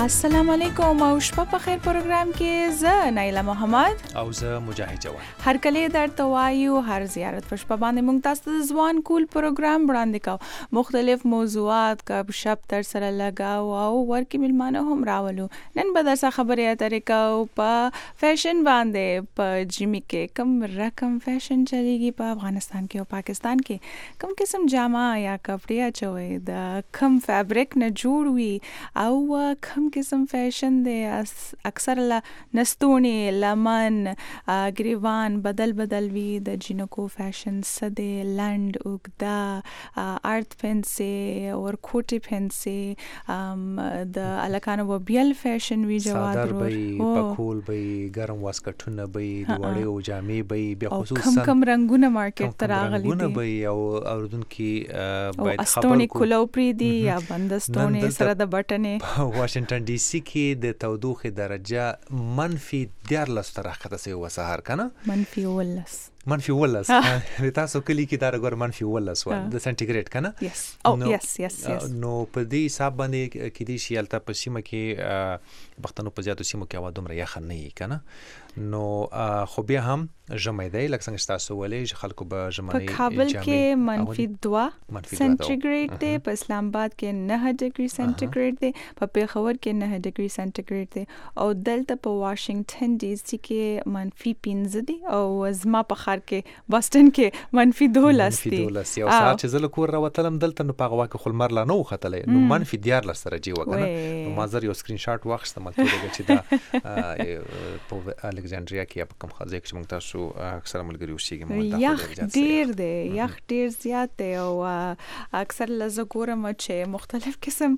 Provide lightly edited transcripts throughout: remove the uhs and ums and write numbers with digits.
السلام علیکم او شپه په خیر پروګرام کې زه نایله محمد او زه مجاهد جوان هر کله درته وایو هر زیارت په شپه باندې موږ تاسو ته ځوان کول پروګرام وړاندې کوو مختلف موضوعات کب شپ تر سره لگاو او ورکی ملمانه هم راولو نن به درسه خبرې اترې کوو په فیشن باندې په جمی کې کم رقم فیشن چلیږي په افغانستان کې او پاکستان کې کم قسم جامه یا کپڑے اچوي د کم فیبرک نه جوړ وي او کم قسم فیشن دی اکثر نستونی لمن گریوان بدل وی د جینکو فیشن سده لند اوګدا ارت پنسه اور کوټی پنسه د الکانو وبیل فیشن وی جواد صادر بی پکول بی ګرم واسکټونه بی د وړیو جامې بی بیا خصوصا کم رنگونه مارکیټ ته راغلي دي رنگونه بی او اوردونکو باید خبر استونی کلوپری دی یا بندستونی سره د بټنې واشنگټن ډي سي کې د تودوخه درجه -14 تر راخته سي وسهار کنه -14 تاسو کلی کې دا رګور -14 و د سنټیګریډ کنه یس نو په دې حساب باندې کې دي شي الته په سیمه کې بختنو په زیاتو سیمو کې هوا دومره یخ نه وي کنه نو خو بیا هم ژمی دی لکه څنګه تاسو ولې خلکو به ژمنې په کابل کې -2 سنټیګریډ دی په اسلام آباد کې 9 ډیګري سنټیګریډ دی په پیښور کې 9 ډیګري سنټیګریډ دی او دلته په واشنگټن ډي سي کې -15 دی او زما په خار کې بوسټن کې -12 دی یو ساعت چې زله کور راوتلم دلته نو په غوا کې خلمر لا نو ختلې نو -14 سره جی وکنه نو ما زر یو سکرین شاټ واخستم ته چې دا په الکساندریا کې په کوم خازه کې موږ تاسو اکثر ملګری اوسېږي یخ ډیر دی یخ ډیر زیات دی او اکثر لزګورم چې مختلف قسم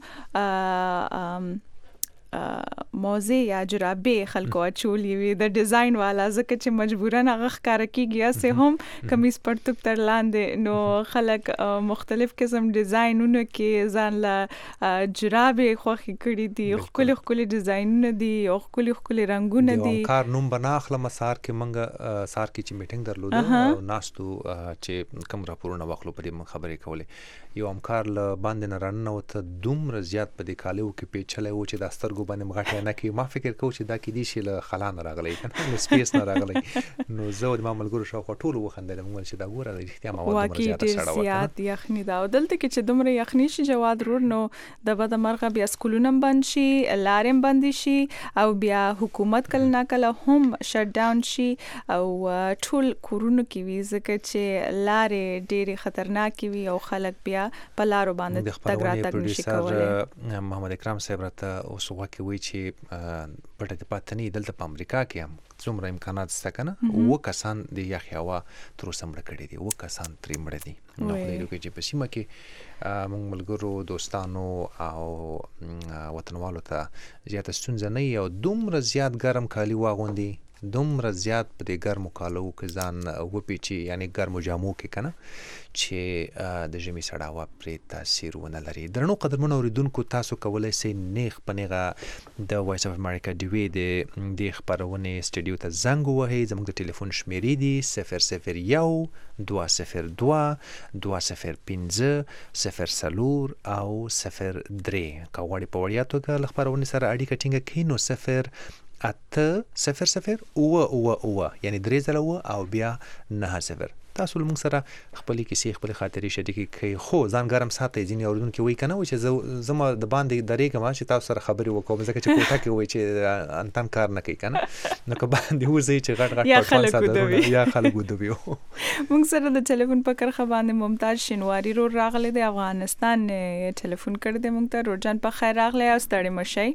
موزه یا جرابې خلکو اچولې وي د ډیزاین والا ځکه چې مجبورن هغه ښکار کیږي سه هم کمیس پرتوب تر لاندې نو خلک مختلف قسم ډیزاینونه کې ځان لا جرابې خوخي کړي دي خپل ډیزاینونه دي او خپل رنگونه دي کار نوم بناخله مسار کې منګه سار کې چې میټینګ درلوده ناستو چې کوم راپورونه واخلو په دې خبرې کولې یو همکار ل باندې نه رانه وته دومره زیات په دې کالو کې پیچلې و چې د سترګو باندې مغټه نه کی ما فکر کوم چې دا کې دي شي له خلان راغلی کنه سپیس نه راغلی نو زه د ماملګرو شاو ټول وخندل موږ چې دا ګوره د احتیام مواد دومره زیاته سره وکړه یخنی دا دلته کې چې دومره یخنی شي جواد رور نو د بد مرغه بیا سکولونه بند شي لارم بند شي او بیا حکومت کله نه کله هم شټ ډاون شي او ټول کورونو کې وي ځکه چې لارې ډېری خطرناک وي او خلک بیا په لارو باندې تګ راتګ نشي کولای محمد اکرام صاحب راته اوس وکه وی چې پټه د پاتنی دلته په امریکا کې هم څومره امکانات شته کنه و کسان د یخ هوا تر سمړه کړي دي و کسان ترې مړ دي نو خلک چې په سیمه کې موږ ملګرو دوستانو او وطنوالو ته زیات ستونزه نه یو دومره زیات ګرم کالی واغوندي دومره زیات په دې ګرمو کالو کې ځان وپیچي یعنی ګرمو جامو کې کنه چې د ژمي سړه هوا پرې تاثیر ونه لري درنو قدرمنو اوریدونکو تاسو کولای شئ نیغ پنیغه د وایس اف امریکا دی وی د خبرونه سټډیو ته زنګ وهي زموږ د ټلیفون شمیرې دي 001 202 205 0 او 03 کاوړی په وړیا توګه خبرونه سره اړیکه ټینګه کړئ نو 0 یعنی 3 او بیا 9 تاسو موږ سره خپل کیسې خپل خاطرې شریکې کوي خو ځان ګرم ساتي ځینې اوریدونکو وی کنه چې زما د باندې درېګم چې تاسو سره خبرې وکوم ځکه چې کوټه کې وای چې انتن کار نه کوي کنه نو که باندې وځي چې غټ یا خلک ودوي موږ سره د ټلیفون په کرخه باندې ممتاز شینواری رو راغله د افغانستان ټلیفون کړ دې موږ ته روزان په خیر راغله او ستړي مشي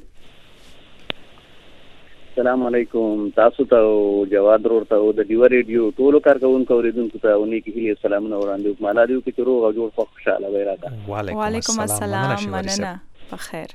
السلام علیکم تاسو ته جواد رور ته د دیو ریډیو ټولو کارکونکو اوریدونکو ته ونی کې هیله سلامونه وړاندې مالا دیو کې روغ او جوړ خوشاله وای راته وعلیکم السلام مننه بخیر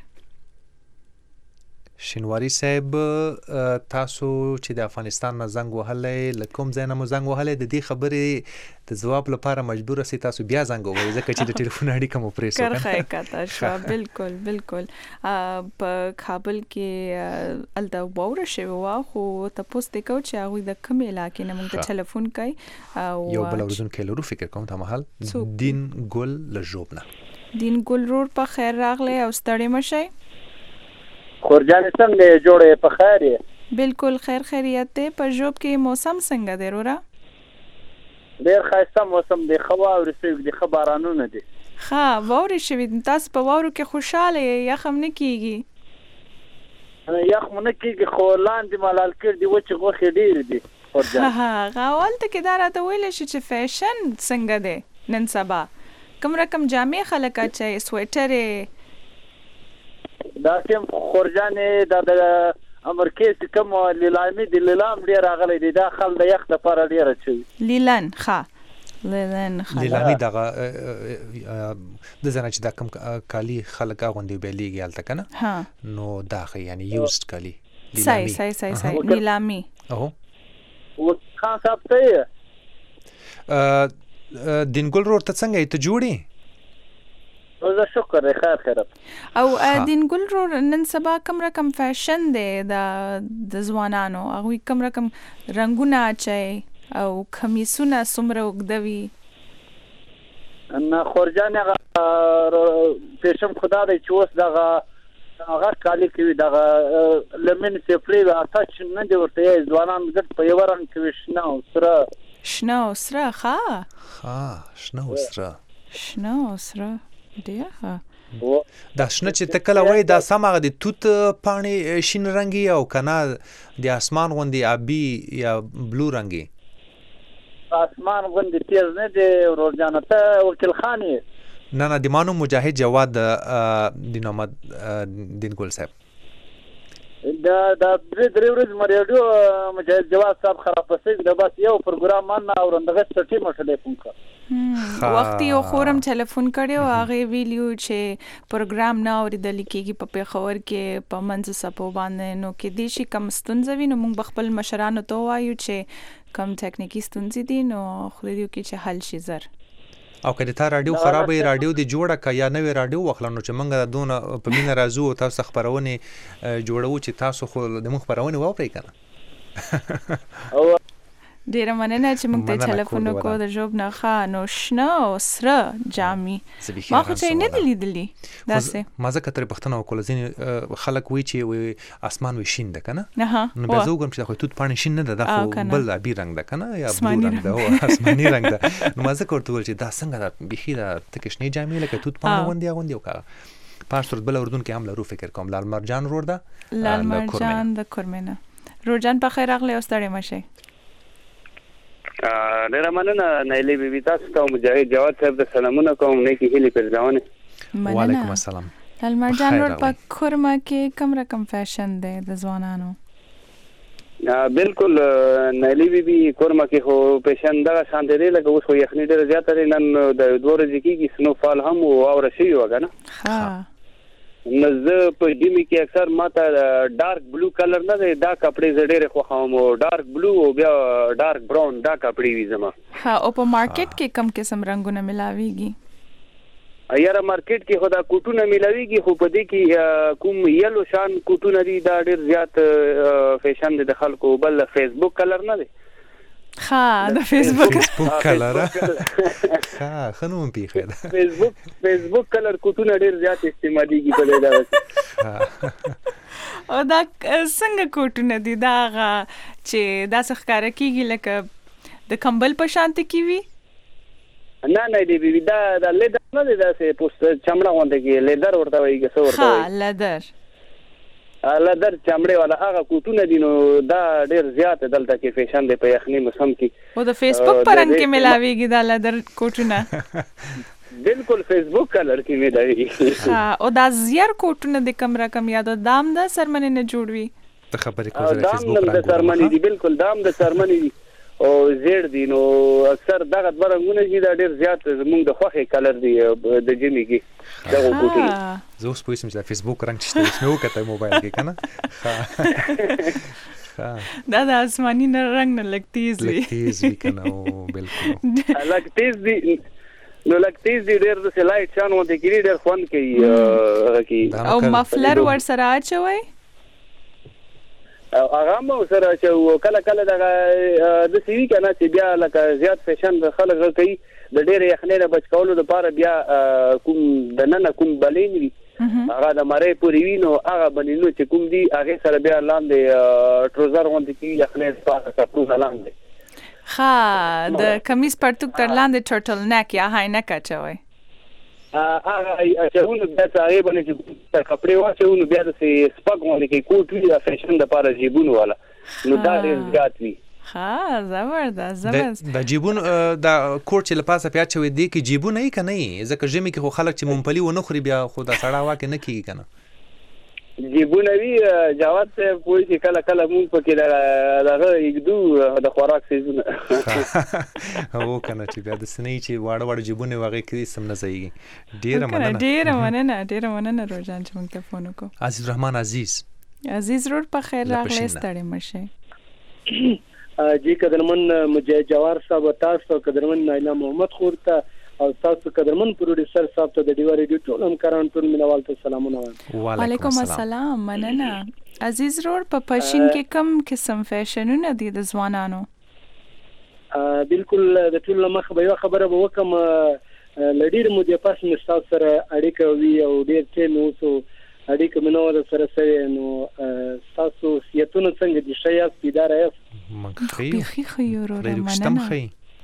شینواری صاحب تاسو چې د افغانستان نه زنګ وهلې لکم زینه مو زنګ وهلې د دې خبرې د جواب لپاره مجبور سي تاسو بیا زنګ وهئ ځکه چې د ټلیفون اړیکه مو پرې سو کرخه کاته شو بالکل په کابل کې الدا ووره شوی وا خو تاسو ته کو چې هغه د کوم علاقې نه موږ ټلیفون کوي او یو بل اوریدونکو لرو فکر کوم ته محل دین ګل لجوبنه دین ګل رور په خیر راغله او ستړي مشي خورجان څنګه جوړه په خیر یې؟ بالکل خیر خیریت دی. په ژوب کې موسم څنګه دی وروره؟ ډېر ښایسته موسم دی، ښه واورې شوي دي، ښه بارانونه دي. ښه واورې شوي دي. تاسو په واورو کې خوشحاله یې؟ یخ هم نه کېږي؟ یخ مو نه کېږي خو لاندې ملال کړي دي، وچې غوښې ډېرې دي خورجان. هلته کې دا راته ویلی شي چې فیشن څنګه دی نن سبا؟ کوم رقم جامې خلک اچوي؟ سویټرې داسې خورجانې دا د امریکې چې کوم لیلامي دي، لیلام ډېر راغلی دی، دا خل د یخ دپاره ډېر اچوي. لیلن ښه لیلن لیلامي دغه د زنه چې دا کوم کالي خلک اغوندي بیلیږي هلته که نه، نو دا ښه یعنی یوزډ کالي صحیح لیلامي. خان صاحب ته یې دینګل رور ته څنګه یې ته جوړې؟ زه شکر دی خیر خیرت. او دینګل رور نن سبا کوم رقم فیشن دی د ځوانانو؟ هغوی کوم رقم رنګونه اچوي او کمیسونه څومره اوږده وي؟ نه خورجان هغه فیشن خدا دی چې اوس دغه کالي کوي، دغه لمن سپری اتاچ نه دی ورته یې ځوانان ګډ په یوه رنګ کوي، شنه او سره. شنه او سره ښه شنه او سره ډېر ښه. دا شنه چې ته کله وایې دا سم هغه د توت پاڼې شین رنګي او که نه د اسمان غوندې آبي یا بلو رنګي؟ اسمان غوندې تیز نه دی ورورجانه. ته وکیل خان یې؟ نه د مانو مجاهد جواد د نومد دینګل صاحب. دا درې ورځې مې ریډیو مجاهد جواد صاحب خراب پسې د بس یو پروګرام ما نه اورم، دغه ټیم ټلیفون کړ وخت یو خورم ټلیفون کړی و، هغې ویلي و چې پروګرام نه اورېدلی کېږي په پېښور کې په منځ څپو باندې، نو کېدای شي کم ستونزه وي. نو موږ به خپل مشرانو ته ووایو چې کم ټکنیکي ستونزې دي، نو خدای دې وکړي چې حل شي زر. او که د تا راډیو خرابه وي راډیو دې جوړه که یا نوې راډیو واخله، نو چې موږ دونه په مینه راځو او تاسو خپرونې جوړوو چې تاسو خو د موږ خپرونې واورئ که نه. ډیره مننه چې موږ ته ټلیفون وکړو د ژوب نه. ښه نو شنه او سره جامې ما خو چې نه دي لیدلي داسې. ما ځکه ترې پوښتنه وکړله، ځینې خلک وایي چې اسمان وایي شین ده که نه، نو بیا زه وګورم چې دا خو توت پاڼې شین نه ده، دا خو بل آبي رنګ ده که نه یا بلو رنګ ده، اسماني رنګ ده. نو ما ځکه ورته وویل چې دا څنګه ده بیخي دا تکې شنې جامې لکه توت پاڼې غوندې اغوندي. او که په صورت بله اردن کې هم لرو فکر کوم لال مرجان رور ده لال مرجان د کورمینه. رورجان په خیر راغلی، اوس ستړی مه شئ. ډېره مننه نایلې بیبي، تاسو ته مجاهد جواد صاحب د سلامونه کوم، نیکې هیلې پرځونې. وعلیکم السلام. لال مرجان رور په کورمه کې کوم رقم فیشن دی د ځوانانو؟ بالکل نایلې بیبي کورمه کې خو فیشن دغه شانتې دی لکه اوس خو یخني ډېره زیاته دی، نن د 2 ورځې کېږي سنو فال هم واوره شوې وه که نه. نو زه په ژمي کې اکثر ماته ډارک بلو کلر نه دی، دا کپړې زه ډېرې خوښوم، ډارک بلو او بیا ډارک براون دا کپړې وي زما. او په مارکیټ کې کم قسم رنګونه ملاویږي؟ یاره مارکیټ کې خو دا کوټونه ملاویږي، خو په دې کې کوم یلو شان کوټونه دي دا ډېر زیات فیشن دی د خلکو. بل فیسبوک کلر نه دی. د فیسبوک کلر ښه نوم پیښی ده. فیسبوک کلر کوټونه ډېر زیات استعمالیږي په دې ډول. او دا څنګه کوټونه دي؟ دا هغه چې داسې ښکاره کېږي لکه د کمبل په شانته کې وي؟ نه دی بیبي، دا لیدر نه دی، داسې پوست چمړه غوندې کې لیدر ورته وایي که څه ورته وایي. لیدر چمړې والا هغه کوټونه دي، نو دا ډېر زیات دلته کې فیشن دی په یخني موسم کې. او د فیسبوک په رنګ کې ملاویږي دا لیدر کوټونه؟ بالکل فیسبوک کلر کې ملاویږي. او دا زیار کوټونه د کم رقم یا د دام د سرمنې نه جوړ وي؟ ته خبرې کوې د فیسبوک رنګ د سرمنې دي، بالکل دام د سرمنې دي او زیړ دي. نو اکثر دغه 2 رنګونه دي، دا ډېر زیات زموږ د خوښې کلر دی د ژمي کې دغه کوټونه. زه اوس پوهېږم چې دا فیسبوک رنګ چې شته اوس مې وکتل موبایل کې که نه. دا د آسماني رنګ نه لږ تیز وي. لږ تیز وي که نه؟ بالکل لږ تیز دي، نو لږ تیز دي، ډېر داسې لایټ شان غوندې کړي، ډېر خوند کوي هغه کې. او مفلر ورسره اچوئ؟ هغه هم ورسره اچوو. کله کله دغه داسې وي که نه چې بیا لکه زیات فیشن خلک کوي د ډېرې یخنۍ نه بچ کولو دپاره، بیا کوم دننه کوم بلین وي هغه د مړې پوری وینو هغه بنینو چې کوم دی هغه سره بیا لاندې ټروزر غونډه کې یخنې پاسه کټونه لاندې ها د کمیس پرتوک تر لاندې ټرټل نیک یا هاي نیک اچوي هغه چې بیا هغه باندې چې کپڑے واچو بیا د سپک غونډه کې کوټ وی د فیشن د پاره جیبونو والا نو دا ډېر زیات وی ها زبردست د جیبون د کوټ چې لپاسه پیاچ وي دی کې جیبونه یې کنه ځکه ژمي کې خو خلک چې مونپلی ونه خوري بیا خو دا سړا واکه نه کیږي کنه جیبونه وی جواد ته پوي چې کله مونږ پکې دغه یګدو د خوراک سیزونه او کنه چې بیا د سنې چې واړه جیبونه واغې کې سم نه ځایږي ډیره مننه روزان چې مونږ ته فون وکړو عزیز الرحمن عزیز روډ په خیر راغلی ستړي مشه جی قدرمن مجاهد جوار صاحب تاسو قدرمن نایلا محمد خور ته او تاسو قدرمن پروډوسر صاحب ته د ډیو ریډیو ټول همکاران ټول مینوال ته سلامونه وایم وعلیکم السلام مننه عزیز روډ په پښین کې کم قسم فیشنونه دي د ځوانانو بالکل د ټول مخ به یو خبره به وکم لډیر مو د پاس مستاو سره اړیکه وی او ډیر ټیم وسو اړیکه منو سره سره نو تاسو سیتونه څنګه دي شیا سپیدار مخخي خيرو مننه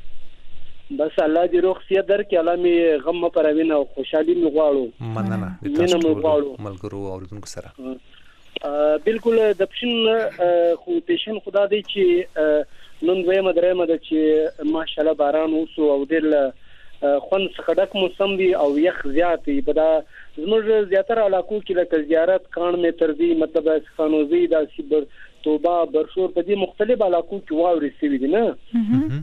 بس الله دې روغ سي درکې الله می غم پروینه او خوشحالي می غواړو مننه تاسو ملګرو اوریدونکو سره بالکل د پښین خو پیشن خدا دې چې نن دویمه درېمه د چې ماشاءالله باران وسو او ډېر خون څخډک موسم دی او یخ زیات دی په دا زموږ زیاتره علاقو کې لکه زیارت کان می تر دې مطلب خانوزي د سیبر توبه برشور په دې مختلف علاقو کې واوري سوي دي نه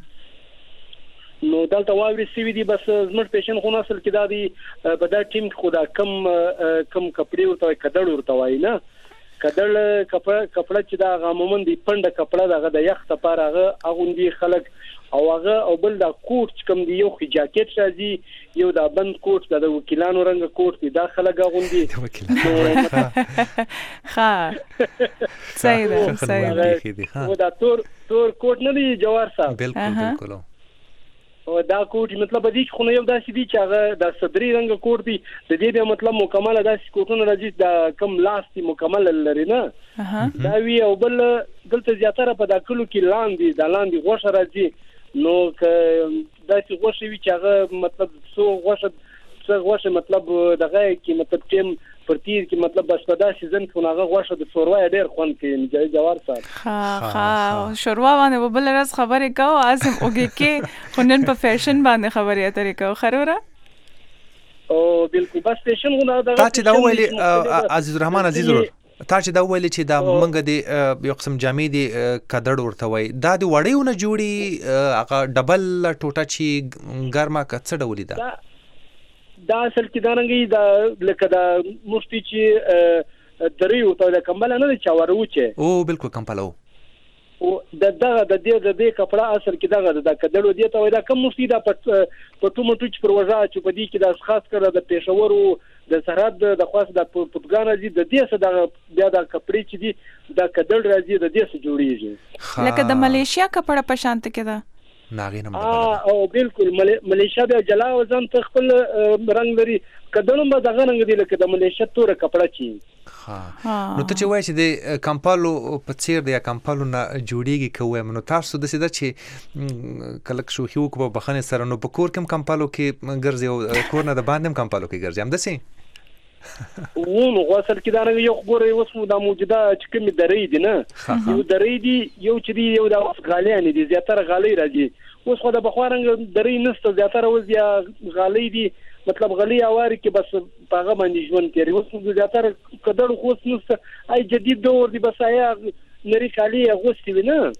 نو دلته واوري سوي دي بس زموږ پیشن خو اصل کې دا دی په دا ټیم خدا کم کپڑے ورته کډړ ورته وای نه کډړ کپڑا چې دا غامومن دی پنده کپڑا دغه د یخ لپاره هغه اغوندي خلک او هغه او بل دا کوټ کوم دی یو خي جاکټ راځي یو دا بند کوټ د وکیلانو رنګ کوټ دی دا خلک اغوندي ها صحیح او دا تور کوټ نه دی جوار صاحب بالکل او دا کوټ مطلب دی خو نه یو داسې دی چې هغه د صدري رنګ کوټ دی د دې مطلب مکمل داسې کوټونه راځي دا کم لاستي مکمل لري نه دا وی او بل دلته زیاتره په دا کلو کې لاندې غوښه راځي نو که داسې غوښه وی چې هغه مطلب څو غوښه مطلب دغه کې مطلب ټیم پرتیر کې مطلب بس په دا سیزن کې هغه غوښه د شوروا ډېر خوند کوي جوار صاحب ها شوروا باندې بل راز خبرې کوو اسم اوګه کې خنن په فیشن باندې خبرې اترې کوو خروره او بالکل بس فیشن غو دا چې دا ویلي عزیز الرحمن عزیز تا چې دا ویلي چې دا منګه دی یو قسم جامې دی کډړ ورته وای دا دی وړیونه جوړي هغه ډبل ټوټه چې ګرمه کڅ ډولې دا اصل کې دا رنګي دا لکه دا مفتی چې دریو ته د کمبل نه چاورو چې او بالکل کمپلو او د دې کپڑا اصل کې دا د کډړو دی ته دا کوم مفتی دا په ټومټو چې پروژه چې په دې کې دا خاص کړه د پېښور د سرحد د خاص د پټګان راځي د دې څخه د بیا د کپړې چې دي د کډړ راځي د دې څخه جوړیږي لکه د ملیشیا کپڑا په شانت کې دا ناغینم او بالکل ملیشیا بیا جلا وزن خپل رنگ لري کډړم به دغه رنگ دی لکه د ملیشیا تور کپڑا چی نو ته چې وای چې د کمپالو په څیر د کمپالو نه جوړیږي کوم نو تاسو د سیده چې کلک شو خو په بخنه سره نو په کور کم کمپالو کې ګرځي او کور نه د باندې کمپالو کې ګرځي هم دسي نو غوسل کې دا نه یو غوړې وسمو د موجوده چې کوم درې دي نه یو درې دي یو چې دی یو د غالي دي زیاتره غالي راځي اوس خو د بخوارنګ درې نسته زیاتره وزیا غالي دي مطلب غلي اواري کې بس پاغه باندې ژوند کوي اوس زیاتره کډړ خو نسته اي جديد دور دي بس آیا نری خالي غوستي ونه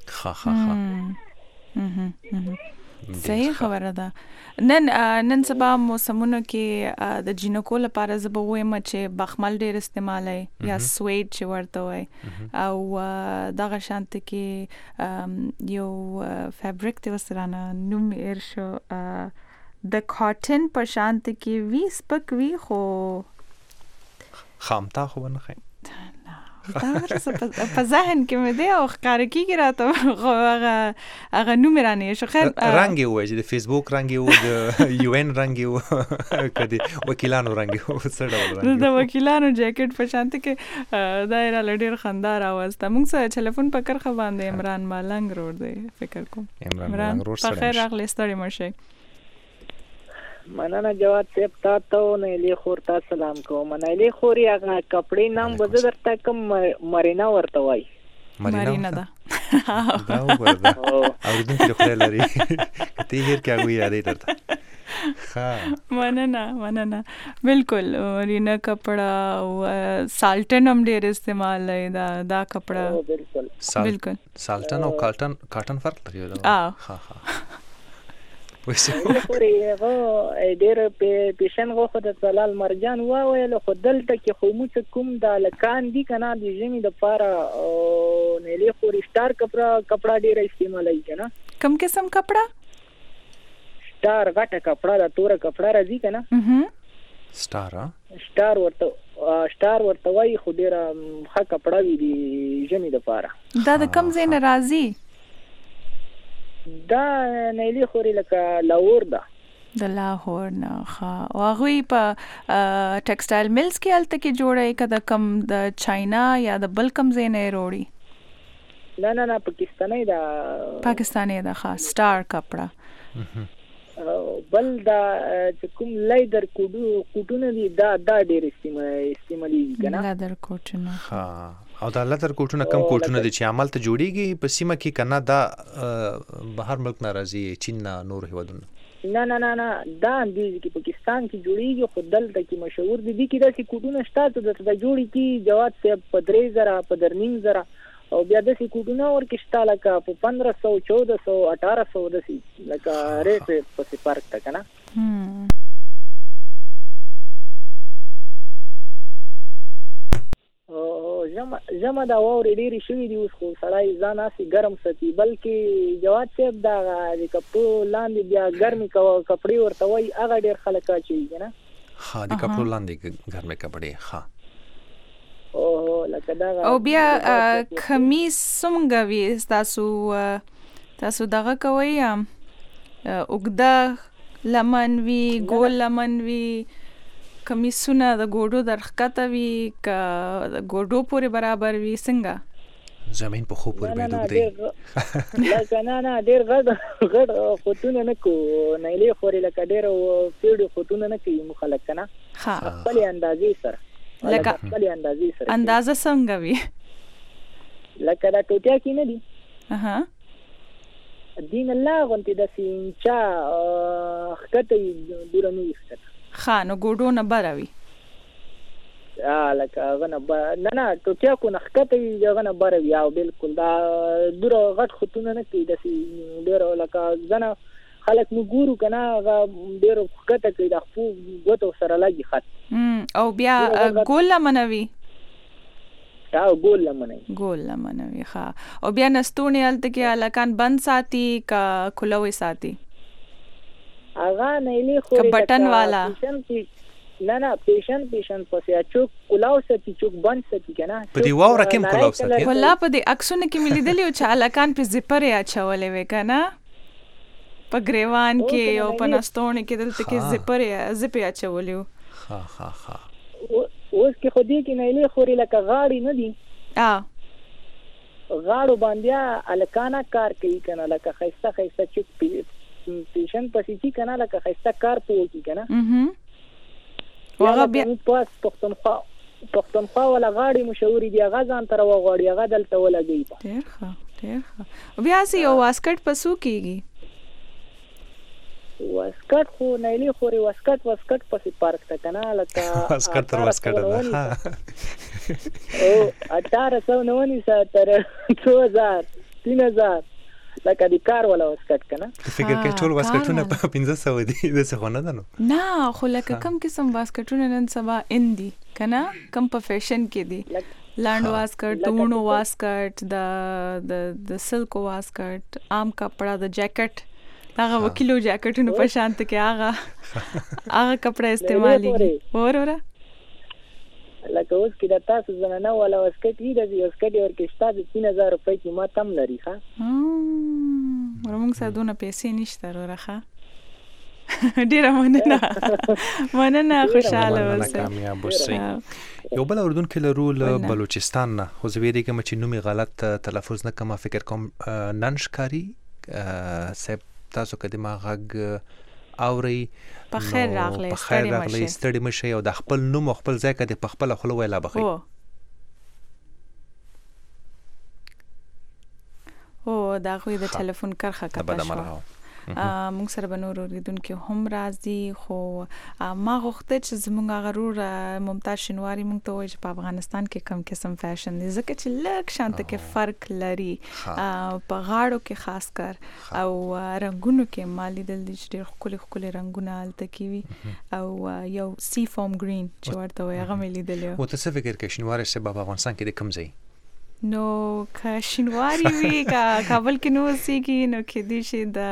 صحیح خبره ده نن سبا موسمونو کې د جینکو لپاره زبه وایم چې بخمل ډیر استعمالای یا سویډ چې ورته وای او دغه شانت کې یو فابریک ته وسرانه نوم ارشو د کاټن په شانت کې وی سپک وی خو خامتا خو نه خای په ذهن کې مې دی او ښکاره کېږي راته هغه نوم یې رانه شو. خیر رنګ یې ووایي چې د فیسبوک رنګ یې و، د یو ان رنګ یې و، که د وکیلانو رنګ یې و، څه ډول رنګ د وکیلانو جاکټ په شانته کې دا یې راله ډېر خندا راوسته. موږ سره ټلیفون په کرښه باندې عمران ملنګ روډ دی فکر کوم. عمران روډ په خیر راغلی، ستړي مه شئ. مننه جواد صاحب، تا ته او نیلی خور ته سلام کوم. نیلی خورې هغه کپړې نام به زه درته کوم، مرینا ورته وایي. مرینا ده دا وګوره دا اورېدونکي د خدای لري که ته یې هېر کړې هغوی یادوي درته. مننه بالکل. مرینا کپڑا او سالټن هم ډېر استعمالوي دا کپڑا. بالکل سالټن او کاټن فرق لري. خورې هغه ډېر پیشن غوښه د زلال مرجان وویل، خو دلته کې خو موږ کوم د هلکان دي که نه د ژمي دپاره نیلې خورې سټار کپړه ډېره استعمالوي که نه. کوم قسم کپړه؟ سټار غټه کپړه ده، توره کپړه راځي که نه. سټار ورته وایي، خو ډېره ښه کپړه وي د ژمي دپاره. دا د کوم ځای نه راځي؟ دا نیلی خوري لکه لاهور ده. د لاهور نه. ښه. او هغوی په ټیکسټایل ملز کې هلته کې جوړوي که د کم د چاینا یا د بل کم ځای نه یې روړي؟ نه پاکستاني ده. پاکستاني ده. ښه. سټار کپړه. بل دا چې کوم لیدر کوټونه دي دا ډېر استعمالېږي که نه. لیدر کوټونه. او دا لیدر کوټونه کم کوټونه دي چې عمل ته جوړیږي په سیمه کې که نه دا بهر ملک نه راځي، چین نه، نور هېوادونه؟ نه دا اندیز کې پاکستان کې جوړیږي، خو دلته کې مشهور دي. دي کې داسې کوټونه شته چې درته جوړي کې جواد صاحب په 3000 په 3500 او بیا داسې کوټونه ورکې شته لکه په 1500 1400 1800 داسې لکه ریټ پسې فرق ده که نه. ژمه دا واورې ډېرې شوي دي اوس، خو سړی ځان هسې ګرم ساتي. بلکې جواد صاحب دا د کپړو لاندې بیا ګرمې کپړې ورته وایي، هغه ډېر خلک اچوي که نه. د کپړو لاندې ګرمې کپړې. لکه دغه. او بیا کمیس څومره وي تاسو دغه کوئ؟ اوږده لمن وي، ګول لمن وي، کمیسونه د ګوډو درښکته وي که د ګوډو پورې برابر وي، څنګه؟ زمین په خو پورې باید اوږده وي. لکه نه ډېر غټ خوتونه نه کوو نیلې خورې، لکه ډېر پیړې خوتونه نه کوي مو خلک که نه. خپلې اندازې سره. لکه اندازه څنګه وي؟ لکه دا ټوټیا کې نه دي دین الله غونتې داسې انچا ښکته وي، دوره نه وي ښکته. ښه. نو ګوډو نه بره وي؟ لکه هغه نه نه ټوټیا کو نه ښکته وي، هغه نه بره وي. او بالکل دا دوره غټ خطونه نه کوي، داسې ډېر لکه ځنه خلک مو ګورو که نه هغه ډېر ښکته کوي، د خپو ګوتو سره لګي خط. او بیا ګول لمنه وي؟ ګول لمنه وي. ښه. او بیا نستوڼې هلته کې هلکان بند ساتي که کھلوی ساتي؟ هغه نیلې خورې که بټن والا؟ نه پیشن پسې چوک کلاو ساتي، چوک بند ساتي که نه. په دې واوره کې هم کلاو ساتي؟ کلا په دې عکسونه کې مې لیدلي و چې هلکان پې زپرې اچولې وې که نه، په ګریوان کې او په نستوڼې کې دلته کې زپې اچولې و. اوس کې خو دې کې نیلې خورې لکه غاړې نه دي، غاړو باندې هلکانه کار کوي که نه، لکه ښایسته چوک پیشن پسې چې که نه لکه ښایسته کار پې وکړي که نه. هغه بیا پښتونخوا والا غاړې مشهورې دي، هغه ځان ته راوغواړي، هغه دلته ولګوي. ډېر ښه. بیا هسې یو واسکټ په څو کېږي؟ واسکټ خو نیلې خورې واسکټ پسې فرق ده که نه، لکه واسکټ تر واسکټه ده. 1899 تر 2000 3000 لکه د کار والا واسکټ که نه. فکر کوي ټول واسکټونه په 1500 دي، داسې خو نه ده نو؟ نه، خو لکه کم قسم واسکټونه نن سبا ان دي که نه، کم په فیشن کې دي. لانډ واسکټ، د وونو واسکټ، د سلکو واسکټ، عام کپړه، د جاکټ، هغه وکیلو جاکټونو په شانته کې هغه کپړه استعمالېږي. وروره لکه اوس کې د تاسو زنانه والا وسکټ وي د وسکټ ورکې شته د 3000 روپۍ قیمت هم لري ښه موږ سره دونه پیسې نشته وروره ډیره مننه خوشاله اوسئ کامیاب اوسئ یو بل اردن کې لرو له بلوچستان نه خو زه ویریږم چې نومي غلط تلفظ نه کوم فکر کوم ننشکاری صاحب تاسو کدی ما غږ اوري په خیر راغلی ستړي مشه او د خپل نوم او خپل ځای کې د خپل خپل ویلا بخي او دا غوي د ټلیفون کرخه کپا شو موږ سره بنور اوریدونکو هم راځي خو ما غوښته چې زموږ غرور ممتاز شینواری موږ ته وایي چې په افغانستان کې کم قسم فیشن دي ځکه چې لږ شانته کې فرق لري په غاړو کې خاص کر او رنگونو کې مالی دل دي چې ډېر ښکلي رنگونه الته کیوي او یو سی فوم گرین چې ورته وایي هغه ملي دل یو ته څه فکر کې شینواری سه په افغانستان کې د کم ځای نو که شینواری وی کا کابل کې نو سیږي نو کې دي چې د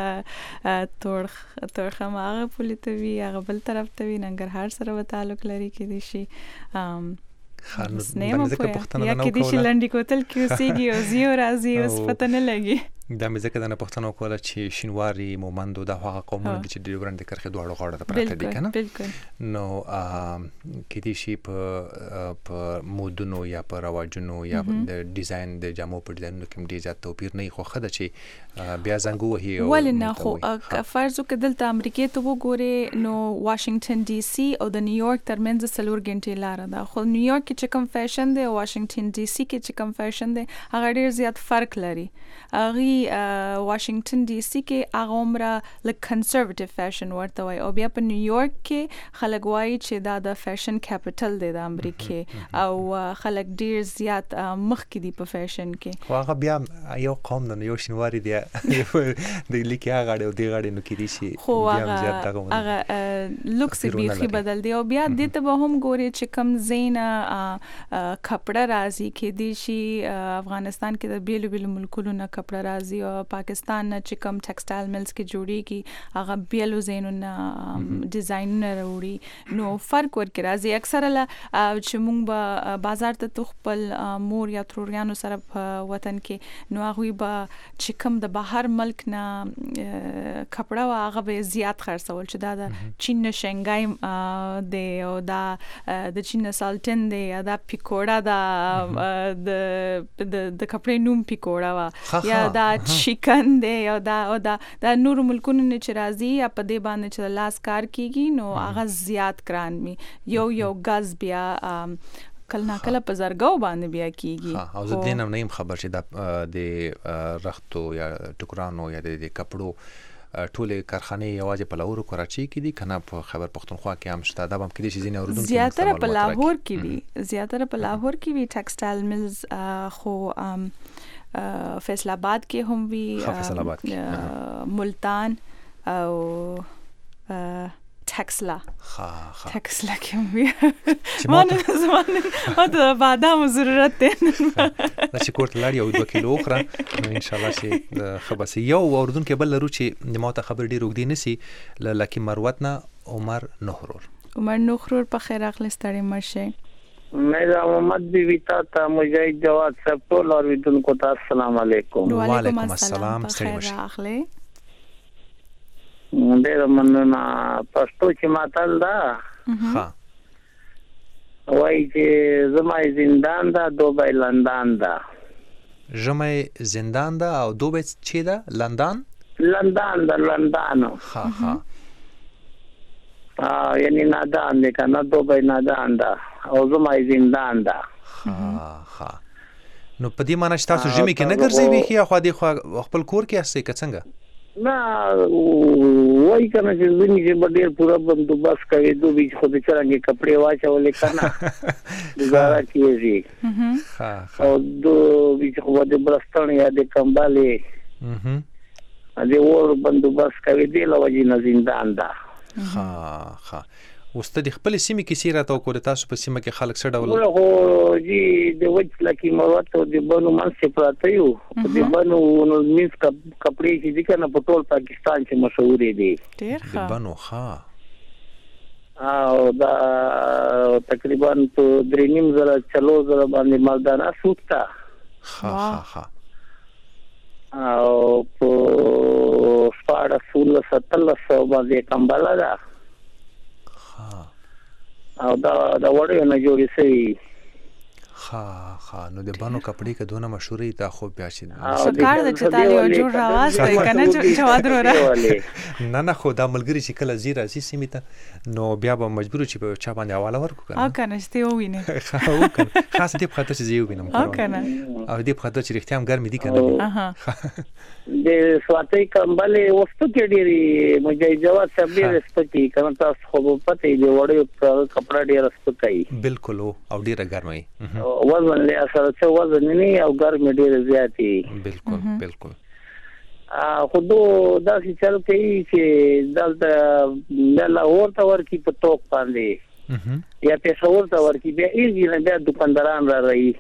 تورخم هغه پولیټ وی هغه بل طرف ته وی ننګرهار سره و تعلق لري کې دي شي خانو باندې ځکه پښتنه نه کې دي چې لنډی کوتل کې سیږي او زیو راځي اوس پته نه لګي دا مې ځکه د پښتنو کوله چې شینواری مومندو د هغه قومونه چې د ډیورنډ کرخه دوه غاړه ته پراته دي کنه نو کې دي شي په مودونو یا په رواجونو یا د ډیزاین د جامو په ډیزاین کې ډیر زیات توپیر نه خو خده چې بیا زنګو وهي او ولنه خو فرض وکړه دلته امریکا ته وګوري نو واشنگټن ډي سي او د نیویارک ترمنځ 4 غنټې لار ده خو نیویارک کې چې کوم فیشن دی او واشنگټن ډي سي کې چې کوم فیشن دی هغه ډیر زیات فرق لري اغي واشنگټن ډي سي کې هغه عمره ل کنزرواتیو فیشن ورته وای او بیا په نیویارک کې خلک وایي چې دا د فیشن کیپټل دی د امریکا او خلک ډیر زیات مخ کې دي په فیشن کې خو هغه بیا یو قوم د یو شینواری دی د لیکي هغه او دی غاړي نو کې دي شي خو هغه لوکس بیخي بدل دی او بیا د ته به هم ګوري چې کم زینا کپڑا راځي کې دي شي افغانستان کې د بیل ملکونو نه کپڑا راځي او پاکستان نه چې کم ټیکسټایل ملز کې جوړيږي هغه بیلو زینو نه ډیزاین نه وروړي نو فرق ورکې راځي اکثره چې موږ به بازار ته خپل مور یا تروریانو سره په وطن کې نو هغه به چې کم د بهر ملک نه کپڑا هغه به زیات خرڅول چې دا د چین نه شنګای دی او دا د چین سالټن دی دا پیکوړه دا د کپڑے نوم پیکوړه وا یا دا چیکن دی او دا نور ملکونو نه چې راځي یا په دې باندې چې لاس کار کیږي نو هغه زیات ګران می یو غاز بیا کله ناکله په زرګو باندې بیا کیږي او زه دې نه خبر چې د رختو یا ټکرانو یا د کپړو ټول کارخانه یوازې په لاهور او کراچي کې دي کنه په خیبر پختونخوا کې هم شته دا هم کې دي چې ځینې اوردون زیاتره په لاهور کې وي ټیکسټایل ملز خو فیصل آباد کې هم وی ملتان او ټکسلا کې هم وی ما ته بادام ضرورت دی چې کوټ لاري او 2 کیلو اخرى نو ان شاء الله چې خبرسي یو اوردون کې بل لرو چې د موته خبر ډیر وګدي نسی لکه مروتنا عمر نهرور په خیر اخلي ستړي مرشه میرا محمد بیوی تا مجاہد جواد صاحب ټول اوریدونکو ته السلام علیکم وعلیکم السلام ستړي مرشه اخلي ډیر مننه پښتو چې ماتل دا ها وای چې زمای زندان دا دوبای لندن دا زمای زندان دا او دوبای چې دا لندن ها یعنی نادان دی کنه دوبای نادان دا او زمای زندان دا ها نو په دې معنی چې تاسو ژمي کې نه ګرځي وی خو دې خپل کور کې اسې څنګه نه وای کنه چې زمي چې ډېر پورا بندوبست کوي دوی خو د چرګي کپڑے واچولې کنه گزارا کیږي او دوی خو د بلستان یا د کمبالې د اور بندوبست کوي دی لوجي نه زندان دا ها وسته د خپل سیمه کې سیرت او کول تاسو په سیمه کې خلک څه ډول هو جی د وچ لکی موت او د بنو منځ پراته یو د بنو مینس کپڑے چې د کنه په ټول پاکستان کې مشهور دي ډیر ښه بنو ها او دا تقریبا په 3.5 چلو زره باندې مالدارا سوکتا ها او په 16 باندې کمبالا دا او دا وړي نه جوړي سي ها نو د بانو کپڑے کې دونه مشهوري تا خو بیا شي سکار د چتالي او جوړ راواز ته کنه جواد را نه خو دا ملګری چې کله زیرا سي سیمته نو بیا به مجبور چې په چا باندې حواله ورکو کنه او کنه ستې وینه خاص دې په خاطر چې زیو وینم او کنه او دې په خاطر چې رښتیا هم ګرمي دي کنه د سواتي کمبلې وستو کې ډېری مجاي جواد صاحب دې سپکی کنه تاسو خو پته دی وړي کپڑا ډېر سپکای بالکل او ډېر ګرمي وزن له اثر څه وزن نه او ګرمي ډېر زیاتی بالکل خو دا چې چل کوي چې دلته لاهور ته ورکی په توپ باندې یا پېښور ته ورکی بیا ایږي نه بیا دکانداران را رہی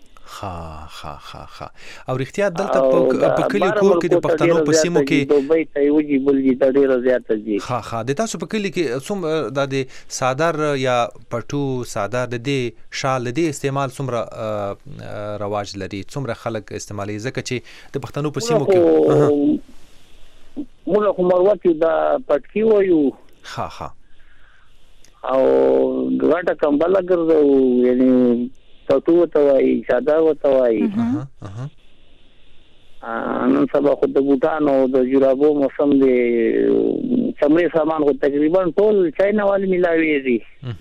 ها او رښتیا دلته په کلی کور کې د پښتنو په سیمو کې دوبۍ ته وږي بلږي د ډېر زیات دي ها د تاسو په کلی کې څوم د صادر یا پټو صادر د دې شال د استعمال څومره رواج لري څومره خلک استعمالي ځکه چې د پښتنو په سیمو کې موږ کومروت دا پټکی وایو ها او ګټه کمبل ګرځو یعنی پټو ته وایي ساده وته وایي نن سبا خو د بوټانو د جورابو موسم دی چمړي سامان خو تقریبا ټول چاینا والی ملاوي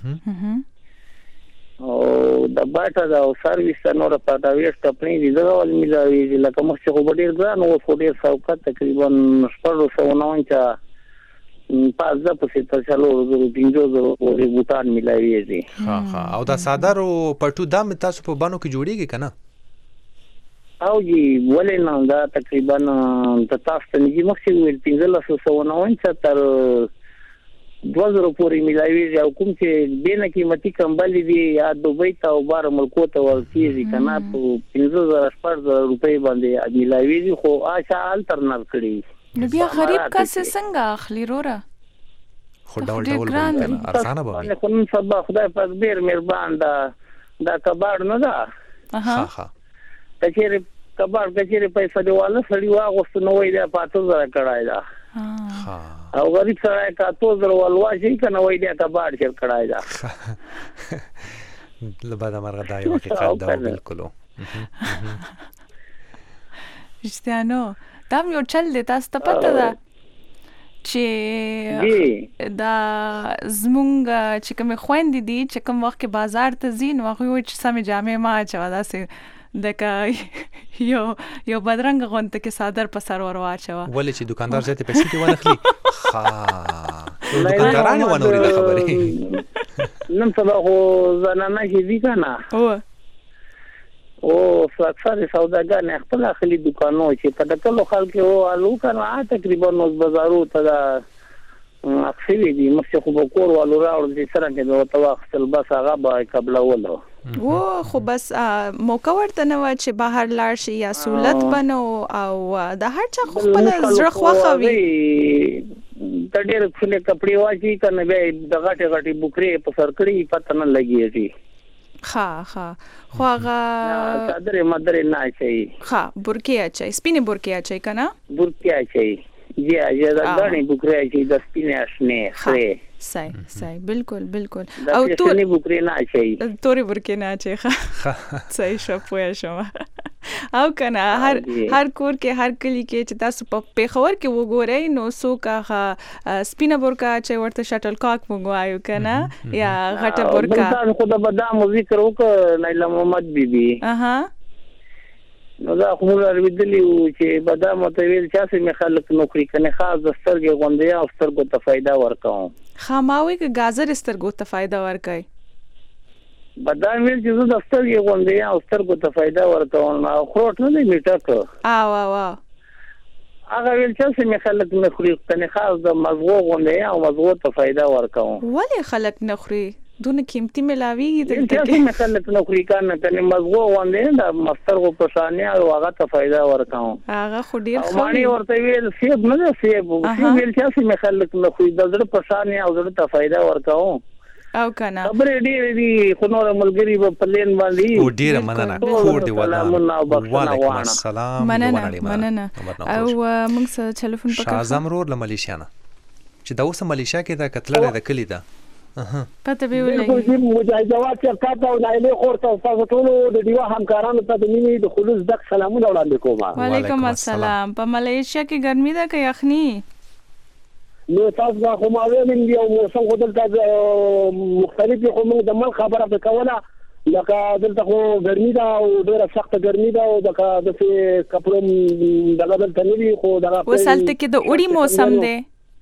او د باټا دا سرویس نور پاتا ویس کمپنی دی دا والی ملاوي لکه مخ خو ډیر ګران او خو ډیر سوکا تقریبا 490 پازه په ستر چلو ورو پینځو ورو بوتان ملایوي دي ها او دا صادر او پټو دام تاسو په بانو کې جوړیږي کنه او جی ولې نه دا تقریبا تاسو ته نږدې مخکې ویل 1590 تر 2000 پورې ملایوي او کوم چې دینه قیمتي کمبل دي یا دوبۍ ته او بار ملکو ته ورتيږي کنه په 15000 روپۍ باندې ملایوي خو آشا الټرنل کړی نو بیا غریب کس څنګه اخلي رورا خو ډول ارزانه به وي کوم سبا خدای پاک ډیر مهربان دا کباړ نه دا ها کچېره کباړ کچېره پیسې دیواله سړی واغوست نو وای دا 5000 کړای دا او غریب سره کا 2000 ولواجی کنه وای دا کباړ چر کړای دا لبدا مرغه دا یو حقیقت دا بالکل اشتیانو دام یو چل دی تاسو ته پته ده چې دا زمونږ چې کوم خويندې دي چې کوم وخت کې بازار ته ځین واغوي چې سمې جامې ما چا داسې دکه یو بدرنګ غونته کې صادر په سر ور واچوا ولې چې دکاندار زته پیسې دی ونخلي دکاندارانه ونوري د خبرې نن سبا خو زنانه کې دي کنه او اکثر سوداګر نه خپل اخلي دکانو چې په دکلو خلک او الو کنه تقریبا نو بازارو ته اخلي دي مخکې خو به کور والو راوړل چې سره کې نو تواخل بس هغه به قبل ولو خو بس موقع ورته نه و چې بهر لاړ شي یا سہولت بنو او د هر چا خپل زړه خوخوي د ډېر څه کپڑے واچي کنه به د غټي بوکري په سر کړی پته نه لګي خا خو هغه صدر مدر نه چي برکه اچي سپینه برکه اچي کنه برکه اچي جی دا غړي بوکري اچي د سپینه اسنه خره صحیح بالکل او توري بوکري نه اچي توري برکه نه اچي صحیح شپوي شما او کنه هر کور کې هر کلی کې چې تاسو په پیښور کې وګورئ نو څوک سپینه برکه چې ورته شټل کاک وګوایو کنه یا غټه برکه خو د بادام ذکر وکړ لیلا محمد بیبي نو دا خو موږ ورېدلی چې بادام ته ویل چې اسې خلک نوکری کنه خاص د سترګې غونډیا او سترګو ته فائدہ ورکاو خاماوي کې گازر سترګو ته فائدہ ورکای بادام ویل چې د سترګې غونډیا او سترګو ته فائدہ ورکاو نو خروټ نه دی میټک هغه ویل چې اسې خلک نوکری کنه خاص د مزغو غونډیا او مزغو ته فائدہ ورکاو ولې خلک نخري دونه قیمتي ملاویږي دلته کې خلک نوکری کنه کنه مزغو غونډې دا مسترغو پښانه او هغه ته فائدہ ورکاو هغه خو ډیر خو مانی ورته ویل سیب نه سیب ویل چې اسې خلک نوکری د زړه پښانه او زړه ته فائدہ ورکاو او کنه خبرې ډېرې دي خو نور ملګری په پلین باندې او ډیره مننه کور دی وعلیکم السلام مننه او موږ سره ټلیفون پکړ شازم رور له ملیشیا نه چې دا اوس ملیشیا کې دا کتلره د کلی ده پته به ولګي بالکل مجاهدات چې تاسو او نایله خورته تاسو ټول د دیوا همکارانو ته د مینې د خلوص دک سلامونه وړاندې کوم. وعلیکم السلام. په ملیشیا کې ګرمي ده که یخني؟ نو تاسو خو ما ویل دی او موسم خو دلته مختلف خو موږ د مل خبره کوله لکه دلته خو ګرمي ده او ډیره سخته ګرمي ده او د کپړو دغه دلته نه وي خو دغه وسالته کې د اوړي موسم دی.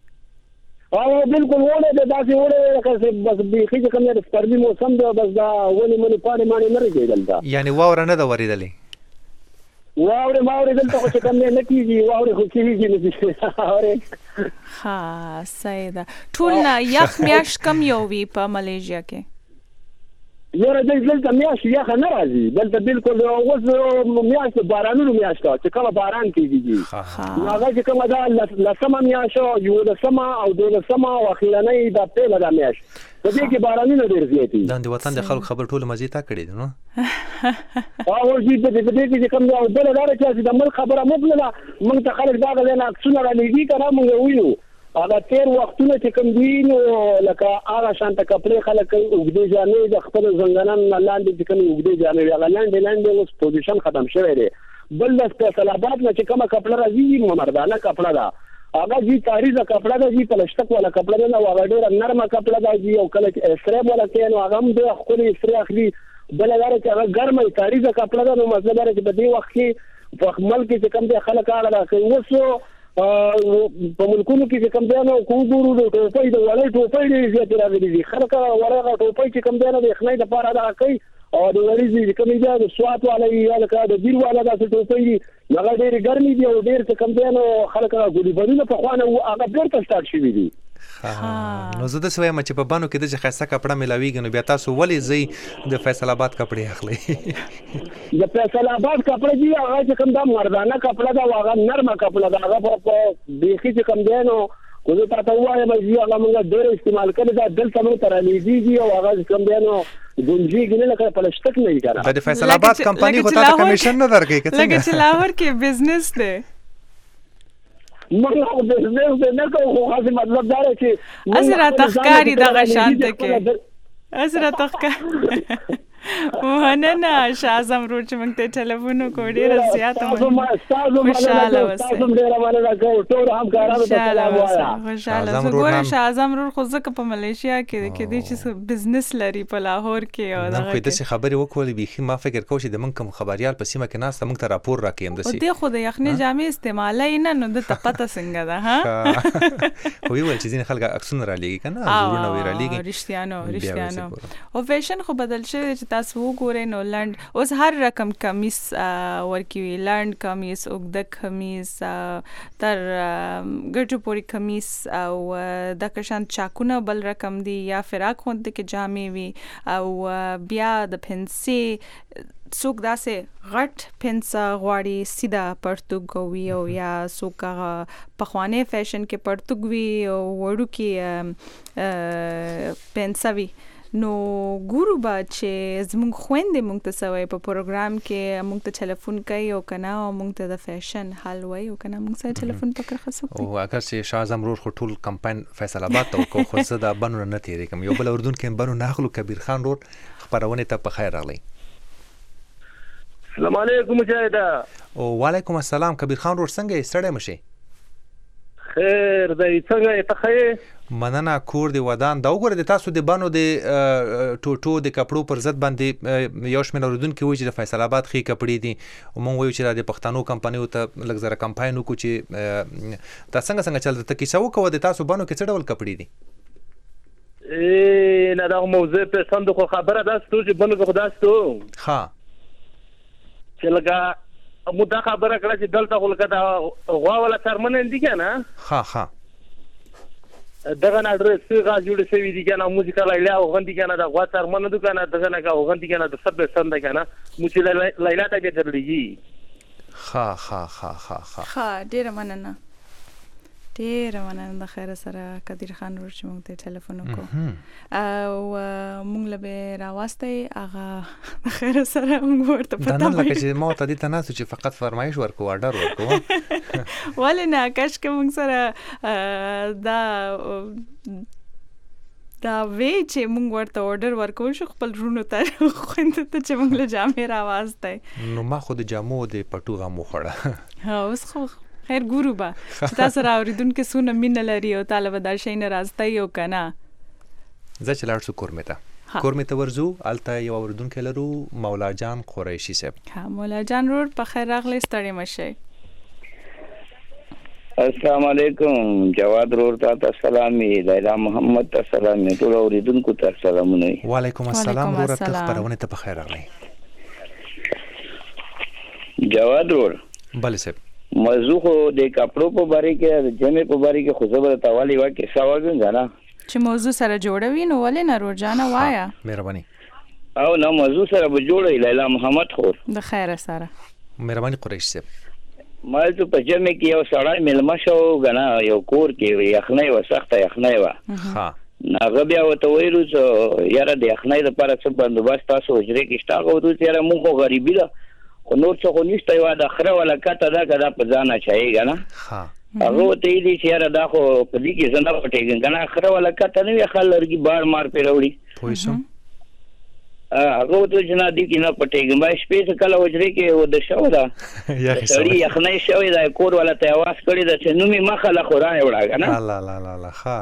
بالکل وړه د داسې وړه لکه بس بیخي چې کوم د سپرلي موسم دی بس دا ونې منې پاڼې مانې نه رسېږي دلته یعنی واوره نه ده ورېدلې واورې دلته خو چې کوم نه کېږي واورې خو کېږي نه واورې ها صحیح ده. ټول نه یخ میاشت کم یو وي په ملیشیا کې؟ یاره دلته میاشت یخه نه راځي دلته بالکل اوس میاشت بارانونو میاشت چې کومه باران کېږي نو هغه چې کومه ده لسمه میاشت یولسمه او دولسمه او اخیرنۍ دا پیله ده میاشت په دې کې بارانونه ډېر زیات دي. د وطن د خلکو خبر ټول مزې تا کړې دي نو او چې په دې کې چې کوم یو بل لاره چې د ملک خبره مطلبه موږ ته خلک دا غلنه عکسونه را لېږي کنه موږ وینو هغه تیر وختونه چې کوم دي نو لکه هغه شانته کپړې خلک وګړي ځانې د خپل زنګنان لاندې چې کوم وګړي ځانې هغه لاندې اوس پوزیشن ختم شوی دی. بل د فیصل آباد نه چې کومه کپړه راځي مردانه کپړه ده هغه جی تاریخه کپړه ده جی پلشتک والا کپړه نه هغه ډېر نرمه کپړه ده جی او کله چې استریب ولا کې نو هغه هم د خپل استری اخلي بل لاره چې هغه ګرمه تاریخه کپړه ده نو مطلب دی چې په دې وخت کې په ملک کې کوم دي خلک اړه کوي وسو په ملکونو کې چې کوم دی نو کوګورو د ټوپۍ د وړې ټوپۍ دې زیات راغلي دي خلک وړه ټوپۍ چې کوم دی نو د خنۍ د پاره دا کوي او د وړې چې کوم دی د سوات والا یا د بیر والا د ټوپۍ دي هغه ډېر ګرمي دي او ډېر چې کوم دی نو خلک غوډي بډونه په خوانه هغه ډېر سٹارټ شوی دي. نو زه د سویم چې په بانو کې د خاصه کپڑا ملاویږي نو بیا تاسو ولې زی د فیصل آباد کپڑے اخلي؟ د فیصل آباد کپڑے دی هغه چې کوم دا مردانه کپڑا دا هغه نرمه کپڑا دا هغه په بیخي چې کوم دی نو کو زه تاسو وایم چې هغه موږ ډېر استعمال کړی دا دلته موږ تر لیدي او هغه کوم دی نو ګونجي نه لکه پلشتک نه کړه د فیصل آباد کمپنی خو ته کمیشن نه درکې کڅنګ لکه چې لاهور کې بزنس دی موږ د بزنس نه کوو خو مطلب دا دی چې ازره تخکاری دغه شانته کې ازره تخکاری مننه شازم رور چې موږ ته ټلیفون وکړ ډېر زیاته خوشاله اوسه ډېر مننه کوم ټول همکارانو ته سلام وایم. خوشاله ګوره شازم رور خو ځکه په ملیشیا کې دي چې بزنس لري په لاهور کې او دغه خو داسې خبرې وکولې بیخي ما فکر کوم چې د موږ کوم خبريال په سیمه کې ناس ته موږ ته راپور راکې هم دسي او دې خو د یخني جامې استعمالای نه نو د پته څنګه ده ها خو ویل چې ځین خلک عکسونه را لېږي کنه زورونه وی را لېږي رښتیانو او فیشن خو بدل شوی چې تاسو وګورئ نو لند اوس هر رقم کمیس ورکوي لند کمیس اوږده کمیس تر ګټو پورې کمیس او د کشان چاکونه بل رقم دي یا فراق غوندې کې جامې وي او بیا د پنسي څوک داسې غټ پنسه غواړي سیده پرتوګ وي او یا څوک پخوانی فیشن کې پرتوګ وي او وړوکې پنسه وي نو ګورو با چې زموږ خويندې موږ ته سوي په پروګرام کې موږ ته ټلیفون کوي او کنه او موږ ته د فیشن حل وای او کنه موږ سره ټلیفون پکړ خسو او اگر چې شازم رور خو ټول کمپاین فیصل آباد ته کو خو زه د بنو نه تیرې کوم یو بل اردن کې بنو ناخلو کبیر خان رور خبرونه ته په خیر راغلی. السلام علیکم مجاهد او وعلیکم السلام کبیر خان رور څنګه سړی مشي خیر دی څنګه ته خیر مننه کور دی ودان دا وګوره د تاسو د بانو د ټوټو د کپړو پر ضد باندې یو شمېر اوردون کې وایي چې د فیصل آباد خې کپړې دي او موږ وایو چې د پښتنو کمپنیو ته لږ زره کمپاین وکړو چې دا څنګه چلته کیسه وکړو د تاسو بانو کې څه ډول کپړې دي نه دا موضوع په سند خو خبره ده چې بنو خو داستو ها چې لګه مو دا خبره کړه چې دلته خلک دا غوا ولا ترمن دي کنه ها دغه اډرس څنګه جوړ شوی دي کنه موزیکا لایلا او غندي کنه دا غوا ترمن دي کنه دغه نه کا غندي کنه د سب سند کنه موچ لایلا ته به درلېږي ها ډیر مننه ډېر مننه د خیر سره قدیر خان ور چې موږ ته ټلیفون وکړو او موږ له راوستي هغه د خیر سره موږ ورته پتا نه لکه چې ما ته دې تناسو چې فقط فرمایش ورکو آرډر ورکو ولنه کاش که موږ سره دا وی چې موږ ورته آرډر ورکول شو خپل رونو ته خوند ته چې موږ له جامې راوستي نو ما خو د جامو د پټو غمو خوړه ها اوس خو خیر ګورو با چې تاسو راوریدونکو سونه مين لري او طالب در شي نه راځي یو کنه زه چې لاړ شو کورمه ته ورزو الته یو اوردونکو لرو مولا جان قریشی صاحب ها مولا جان رور په خیر راغلی ستړي مشه السلام علیکم جواد رور ته سلامي لیلا محمد ته سلامي ټول اوریدونکو ته سلامونه وعلیکم السلام رور ته خبرونه ته په خیر راغلی جواد رور بله صاحب موضوع خو د کپړو په باره کې د جمع په باره کې خو زبر تاوالی واکه سوالونه نه چې موضوع سره جوړوي نو ولې نه روزانه وایا مهرباني او نو موضوع سره به جوړي لیلا محمد خور د خیر سره مهرباني قریش صاحب مال ته په جمع کې یو سړی ملما شو غنا یو کور کې یخنۍ و سخته یخنۍ و ها ناغه بیا وته ویلو چې یاره د یخنۍ لپاره څه بندوبست تاسو حجره کې شته غوډو چې یاره مونږ غریبی ده خو نور څه خو نشته یو د اخره ولا کته دا کدا په ځانه چایګا نه ها هغه ته دې چې یاره دا خو په دې کې زنده پټېږي کنه اخره ولا کته نه خلرګي بار مار پیروړي پوښتنه هغه ته جنا دي کې نه پټېږي ما شپې کله وجري کې و د شو دا یا سړی یخنۍ شوی دا کور ولا ته आवाज کړی دا چې نو می مخه خورانه وړا کنه لا لا لا ها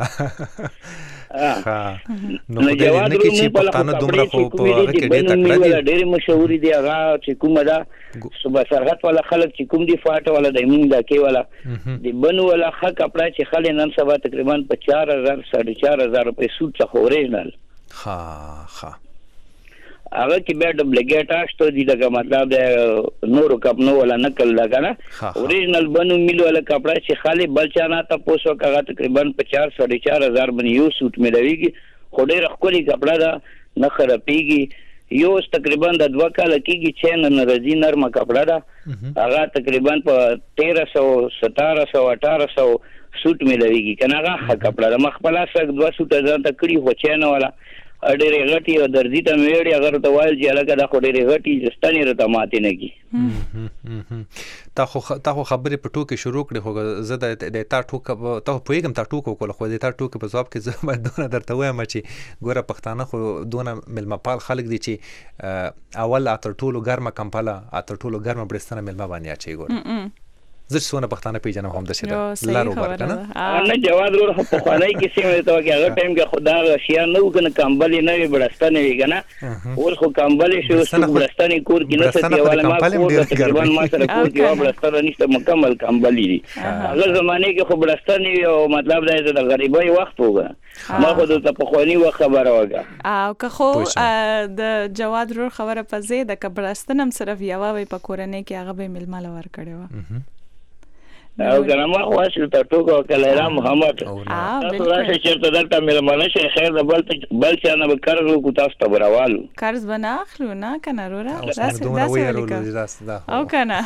نو په دې نه کې چې پښتانه دومره خو په هغه کې ډېر تکړه دي ډېر مشهور دي هغه چې کومه دا صبح سرحد ولا خلک چې کوم دي فاټ ولا د مونږ دا کې ولا دی بنو ولا خ کپڑا چې خلک نن سبا تقریبا په 4000 4500 روپے سوت څخه اوریجنل ها هغه کې به ډبلیګیټ آشته دي دا مطلب د نورو کپنو ولا نقل لګانا اوریجنل بنو میل ولا کپڑا چې خالی بلچانا ته پوسو کغه تقریبا 50 4500 باندې یو سوت ملويږي خو ډېر خولي کپڑا دا نه خرابيږي یو تقریبا د 2 کال کېږي چین نرزي نرمه کپڑا دا هغه تقریبا په 1300 1700 1800 سوت ملويږي کنه هغه کپڑا د مخبلا سره 2 سوت ځان ته کړی هو چین ولا اډېر غټي او درځي ته ویړي اگر ته وایل چې الګا دا خو ډېر غټي ځستاني رته ماتې نه کی تا خو خبرې په ټوکې شروع کړې خو زه د تا ټوکه ته پوهیږم تا ټوکه وکړه خو د تا ټوکه په ځواب کې زه باید دونه درته وایم چې ګوره پښتانه خو دونه ملما پال خلک دي چې اول اتر ټولو ګرمه کمپاله اتر ټولو ګرمه برستانه ملما باندې اچي ګوره زه څونه پښتانه پیژنم هم د شته لارو ورکنه نه جواد ور په خوانای کې سیمه ته کې هغه ټایم کې خدا شیا نو کنه کمبلې نه وي بلستانه وی کنه اوس خو کمبلې شو سو بلستانه کور کې نه ستې والا ما تقریبا ما سره کور کې بلستانه نشته مکمل کمبلې دي هغه زمانه کې خو بلستانه او مطلب دا د غریبۍ وخت وګه ما خو د په خواني و خبره وګه او که خو د جواد ور خبره پزې د کبلستانم صرف یوا وي په کورنۍ کې هغه به ململ ور کړو او کنه ما خواصل ته ټوکو کله محمد تاسو راشه چیرته دلته مې مننه شي خیر د بل چا نه قرض کو تاسو ته براوالو قرض بنا اخلو نه کنه رورا داسې او کنه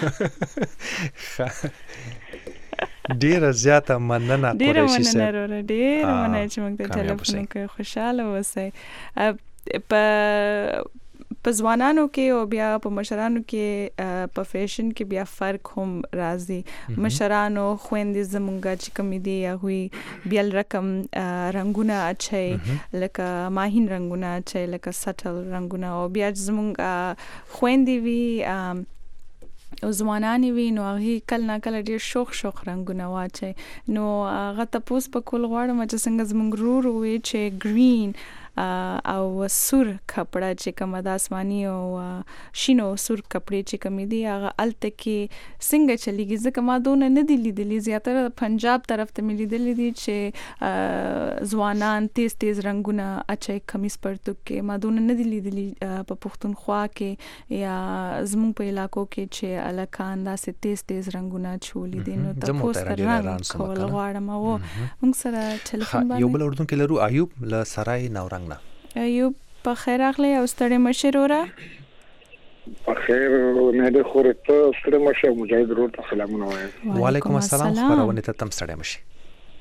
ډیره زیاته مننه قریشي صاحب ډیره مننه چې موږ ته ټلیفون کوي خوشاله اوسئ په ځوانانو کې او بیا په مشرانو کې په فیشن کې بیا فرق هم راځي مشرانو خويندې زمونږه چې کوم دي هغه بیل رقم رنگونه اچي لکه ماهین رنگونه اچي لکه سټل رنگونه او بیا زمونږه خويندې وی او ځوانانی وی نو هغه کله نه کله ډیر شوخ رنگونه واچي نو هغه تاسو په کول غواړم چې څنګه زمونږ رور وی چې گرین او سور کپڑا چې کوم د آسماني او شینو سور کپړې چې کوم دي هغه الته کې څنګه چلیږي ځکه ما دونه نه دي لیدلې زیاتره پنجاب طرف ته ملي دي چې ځوانان تیز رنگونه اچي کمیس پرتو کې ما دونه نه دي لیدلې په پښتونخوا کې یا زموږ په علاقو کې چې الکان داسې تیز رنگونه چولې دي نو تاسو سره رنگ کول غواړم او موږ سره ټلیفون باندې یو بل اردن کې لرو ایوب له سرای نورنګ ایوب په خیر اخلي او ستړي مشرورا په خیر نه د خورته ستړي مشه مجاهد ورو ته سلامونه وایم وعلیکم السلام خبرونه ته تم ستړي مشه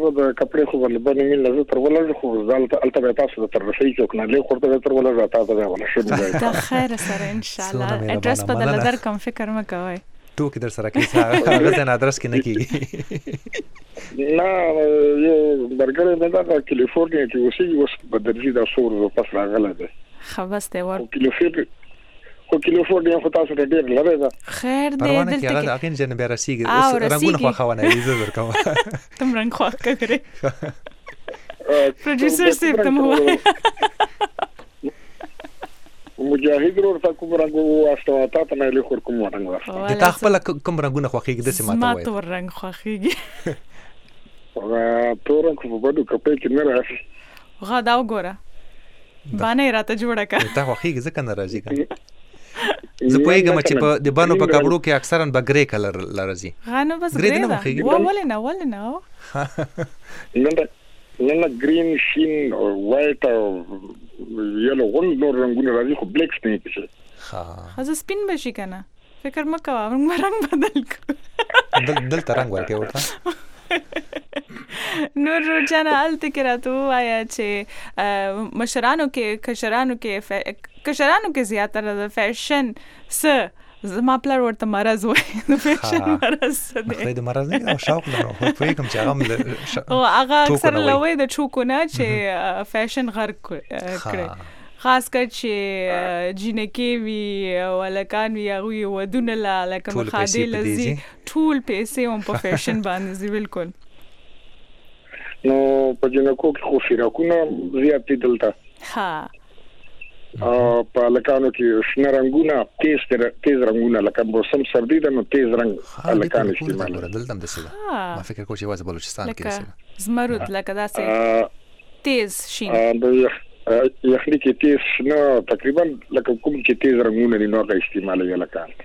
هغه د کپړې خو ول باندې مين لږ تر ولر خو ځالته الته تاسو تر رسۍ چوک نه له خورته تر ولر راته دا ولا شو د خیر سره ان شاء الله اډرس بدل در کوم فکر مکوئ ټوکی در سره کیسه هغه ځن ادرس کې نه کیږي نه یو برګر نه دا کالیفورنیا کې اوسې اوس بدرځي دا سور پس راغله ده خبرس ته ور کالیفورنیا خو تاسو ته ډیر لره ده خیر دې پروانه کې هغه اخین جن بیا رسیږي اوس رنگونه خو خوانه ایزه ورکوم تم رنگ خو کړی پروډوسر سیف تم هو مجاهد ورته کوم رنگ واسطه ته نه له خور کوم رنگ واسطه د تخپل کوم رنگونه خوخیږي د سیمه ته وای ما تور رنگ خوخیږي تور رنگ په بده کپې کې نه راځي غا دا وګوره باندې راته جوړه کا ته خوخیږي ځکه نه راځي کنه زه پوهیږم چې په د بانو په کپړو کې اکثرا به ګری کلر لري غانو بس ګری دا ولنه نه گرین شین او وایټ او یلو غون نور رنگونه راځي خو بلیک سپین کې ها زه سپین بشي کنه فکر مکه رنگ بدل کو دلته رنگ ورکې ورته نور روزانه الته کې راته آیا چې مشرانو کې کشرانو کې زیاتره د فیشن زما پلار ورته مرز وای د فیشن مرز دی د مرز نه شوق لرم خو په کوم چې هغه او هغه اکثر لوي د چوکونه چې فیشن غرق کړي خاص کر چې جنکی وی ولکان وی هغه ودونه لکه مخادي لذي ټول پیسې هم په فیشن باندې بالکل نو په جنکو کې خو فراکونه زیات دي دلته ها په لکانو کې شنه رنگونه تیز رنگونه لکه موسم سردی ده نو تیز رنگ لکان استعمال دلته هم دسه ما فکر کوم چې واز بلوچستان کې دسه زمرد لکه داسې تیز شین یخني کې تیز شنه تقریبا لکه کوم چې تیز رنگونه دي نو هغه استعمال یې لکان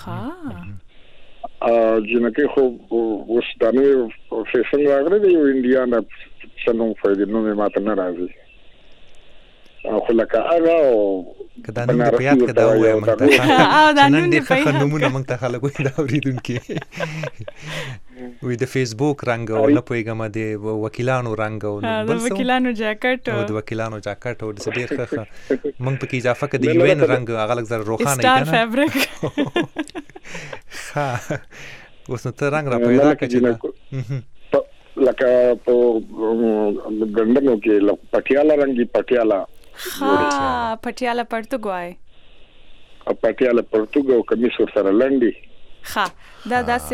جنکه خو وستانه فیشن راغلی دی انډیانا څنګه فائدې نو ماته نه راځي خو لکه هغه کدا نن په یاد کدا وای مونږ ته نن دې ښه نمونه مونږ ته خلک وای دا اوریدونکو وی د فیسبوک رنگ او نه پویګم د وکیلانو رنگ او د وکیلانو جاکټ او د وکیلانو جاکټ او د ډیر ښه مونږ په کې اضافه کړ د یو ان رنگ هغه لږ زر روښانه ستار فیبریک ها اوس نو ته رنگ را پیدا کړی لکه په ګندنو کې پټیالا رنگي پټیالا پټیالا پرتګوای پټیالا پرتګو کمیس سره لنډي ها دا سه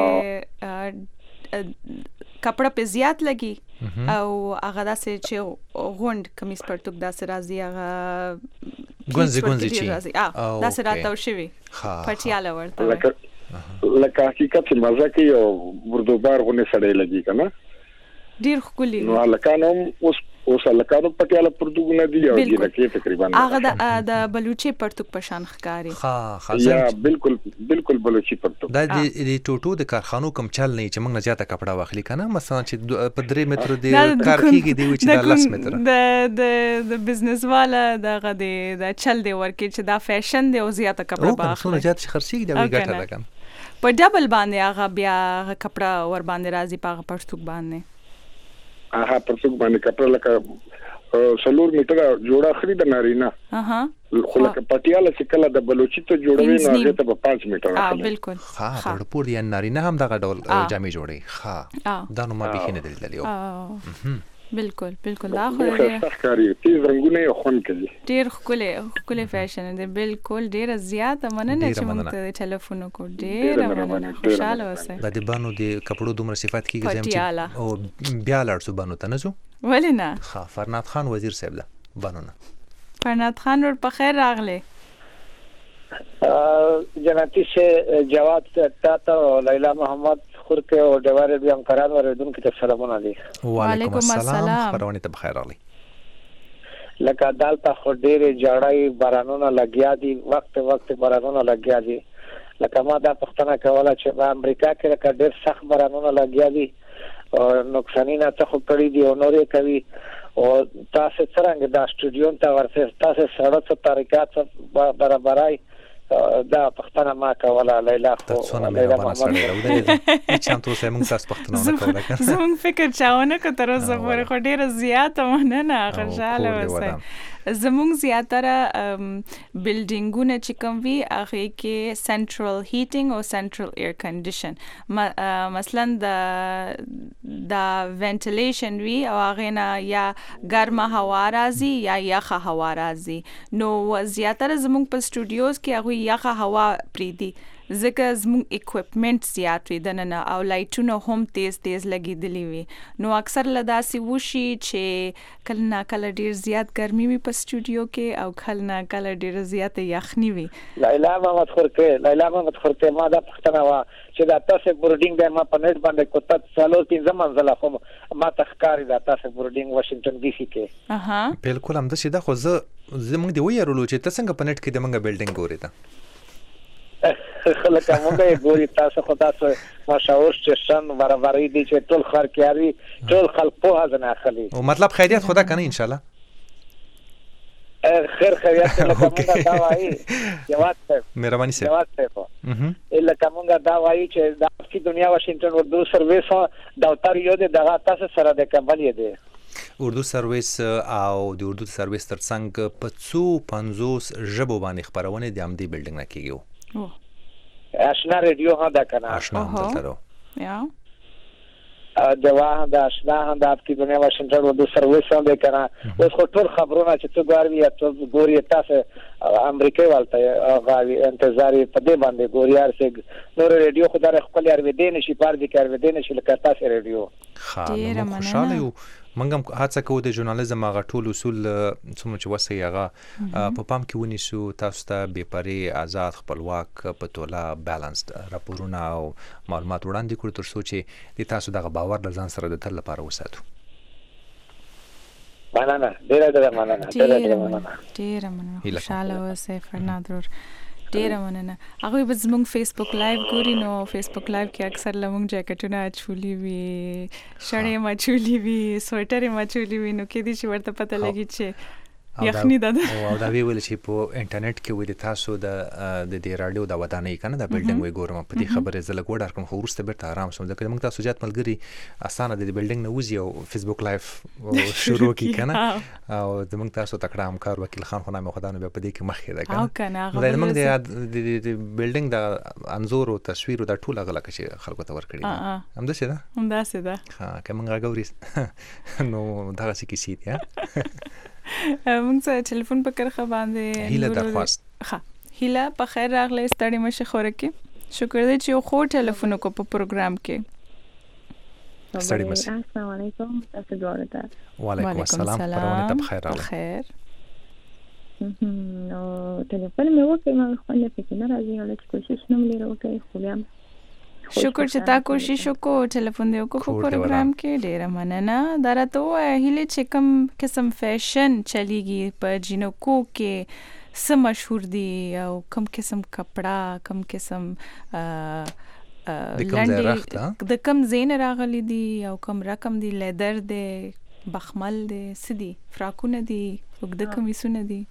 کپڑا په زیات لګي او هغه دا سه چې غوند کمیس پرتګ دا سه راځي هغه ګونځي چی دا سه راته شوی پټیالا ورته لکه حقیقت مزه کوي او وردوبار غونه سړی لګي کنه ډیر خولي نو لکانم اوس لکانو پټیالا پرتګ نه دی او دی لکه تقریبا هغه د بلوچي پرتګ په شان ښکاری یا بالکل بلوچي پرتګ دا د ټوټو د کارخانو کم چل نه چې موږ نه زیاته کپڑا واخلي کنه مثلا چې په 3 متر دی کار کیږي دی چې د 10 متر د بزنس والا دغه د چل دی ورکه چې دا فیشن دی او زیاته کپڑا واخلي نو زیات خرڅيږي دا وی ګټه لګم په ډبل باندې هغه بیا کپڑا ور باندې راځي په پرتګ باندې پرتګ باندې کپڑا لکه سلور میټر جوړه خري د نارینا خو لکه پټیالا چې کله د بلوچي ته جوړوي نو هغه ته په 5 میټر راځي بالکل ها پور دی نارینا هم دغه ډول جامې جوړي ها دا نو ما به نه دلیل بالکل دا خو ښکاری تیز رنگونه یو خون کوي ډیر خله فیشن دی بالکل ډیر زیات مننه چې موږ ته ټلیفون وکړ ډیر مننه خوشاله اوسه د بانو د کپړو دومره صفات کیږي چې او بیا لړسو بانو ته نه زو ولنه ها فرناد خان وزیر صاحب ده بانو نه فرناد خان ور په خیر راغله جناتی سے جواد تا لیلا محمد خورکه او دواره بیان قرار وردون کی سلامونه علیکم وعلیکم السلام خبرونه ته بخیر علي لکه دالته خو ډېر جړای بارانونه لګیا دي وخت بارانونه لګیا دي لکه ما دا پښتنه کوله چې په امریکا کې لکه ډېر سخت بارانونه لګیا دي او نقصانونه ته خو کړی دي او نورې کوي او تاسو څنګه دا سټوډیو ته ورسې تاسو سره څه طریقات برابرای دا پښتنه ما کوله لیلا خو څونه مهربانه سړی ده ودرېده هیڅ هم تاسو موږ تاسو پښتنه ونه کوله که زموږ فکر چاونه که تر اوسه پورې خو ډېره زیاته مننه خوشحاله اوسئ. زموږ زیاتره بلډینګونه چې کوم وي هغې کې سنټرل هیټینګ او سنټرل ایر کنډیشن مثلا د وینټیلیشن وي او هغې نه یا ګرمه هوا راځي یا یخه هوا راځي. نو زیاتره زموږ په سټوډیوز کې هغوی یخه هوا پرېږدي ځکه زموږ اکوپمنټ زیات وي دننه او لایټونه هم تیز لګېدلي وي. نو اکثر له داسې وشي چې کله نه کله ډېر زیات ګرمي وي په سټوډیو کې او کله نه کله ډېره زیاته یخني وي. لیلا محمد خورکې ما دا پښتنه وه چې دا تاسو بورډینګ دی ما په نیټ باندې کوته 4-5 منزله خو ما ته ښکاري دا تاسو بورډینګ واشنگټن ډي سي کې. بالکل همداسې ده خو زموږ دې ویرولو چې ته څنګه په نیټ کې د موږ بلډینګ ګورې ته خلک موږ یې ګوري تاسو خو تاسو مشهور سټیشن برابرې دي چې ټول خلک یاري ټول خلک په ځنه اخلي او مطلب خیریت خدا کنه ان شاء الله خیر خیریت لکه موږ دا وایي جواب مهرباني سره جواب ته لکه موږ دا وایي چې د افغاني دنیا واشنگټن اردو سرویس دا تر یو دغه تاسو سره د کمبل دی اردو سرویس او د اردو سرویس ترڅنګ په 250 ژبو باندې خبرونه د امدی بلډینګ نه کیږي. آشنا ریډیو ها دا کنه آشنا هم دلته یا دوا دا آشنا هم د افغاني دنیا واشنگټن اردو سرویس هم دی کنه اوس خو ټول خبرونه چې څو غواړي یا څو ګوري تاسو امریکای والته غواړي انتظار په دې باندې ګوري ارسه نور ریډیو خدای خپل یار ودې نشي پار دي کار ودې نشي لکه تاسو ریډیو خاله خوشاله یو موږ هم هڅه کوو د ژورنالیزم هغه ټول اصول څومره چې وسه هغه په پام کې ونیسو تاسو ته بې پرې آزاد خپلواک په توله بیلانسډ راپورونه او معلومات وړاندې کړو تر څو چې د تاسو دغه باور د ځان سره د تل لپاره وساتو. مننه ډېره مننه خوشاله اوسئ فرناندو ډېره مننه. هغوی به زموږ فیسبوک لایو ګوري نو فیسبوک لایو کې اکثر لمونږ جاکټونه اچولي وي شړې مچولي وي سویټرې مچولي وي نو کې دي چې ورته پته لګي چې یخني ده او دا ویل چې په انټرنیټ کې وې د تاسو د رادیو د ودانۍ کنه د بلډینګ وې ګورم په دې خبره زله ګوډار کوم خو ورسته بیرته آرام شوم ځکه موږ تاسو جات ملګری اسانه د بلډینګ نه وځي او فیسبوک لایف شروع کی کنه او موږ تاسو تکړه همکار وکیل خان خو نامه خدانو په دې کې مخې ده کنه موږ د بلډینګ د انزور او تصویر د ټول غلطه چې خلکو ته ورکړي همداسې ده ها کوم غاګوري نو دا څه کیسې دي موږ سره ټلیفون په کرخه باندې هیله درخواست هیله په خیر راغلی ستړي مشه خورکه شکر دې چې خو ټلیفون کو په پروګرام کې ستړي مشه. السلام علیکم تاسو دواړه ته وعلیکم السلام پرونه ته بخیر راغلی خیر نو ټلیفون مې وکړ ما خو نه فکر نه راځي نو چې کوشش نوم لري وکړ خو بیا شکر چې تا کوشش وکړو ټلیفون دی وکړو په پروګرام کې ډیره مننه. دا راته وایي هیله چې کوم قسم فیشن چلیږي په جینکو کې څه مشهور دي او کوم قسم کپڑا کوم قسم د کوم زین راغلي دي او کوم رقم دي لیدر دی بخمل دی سدي فراکونه دي وګد کمیسونه دي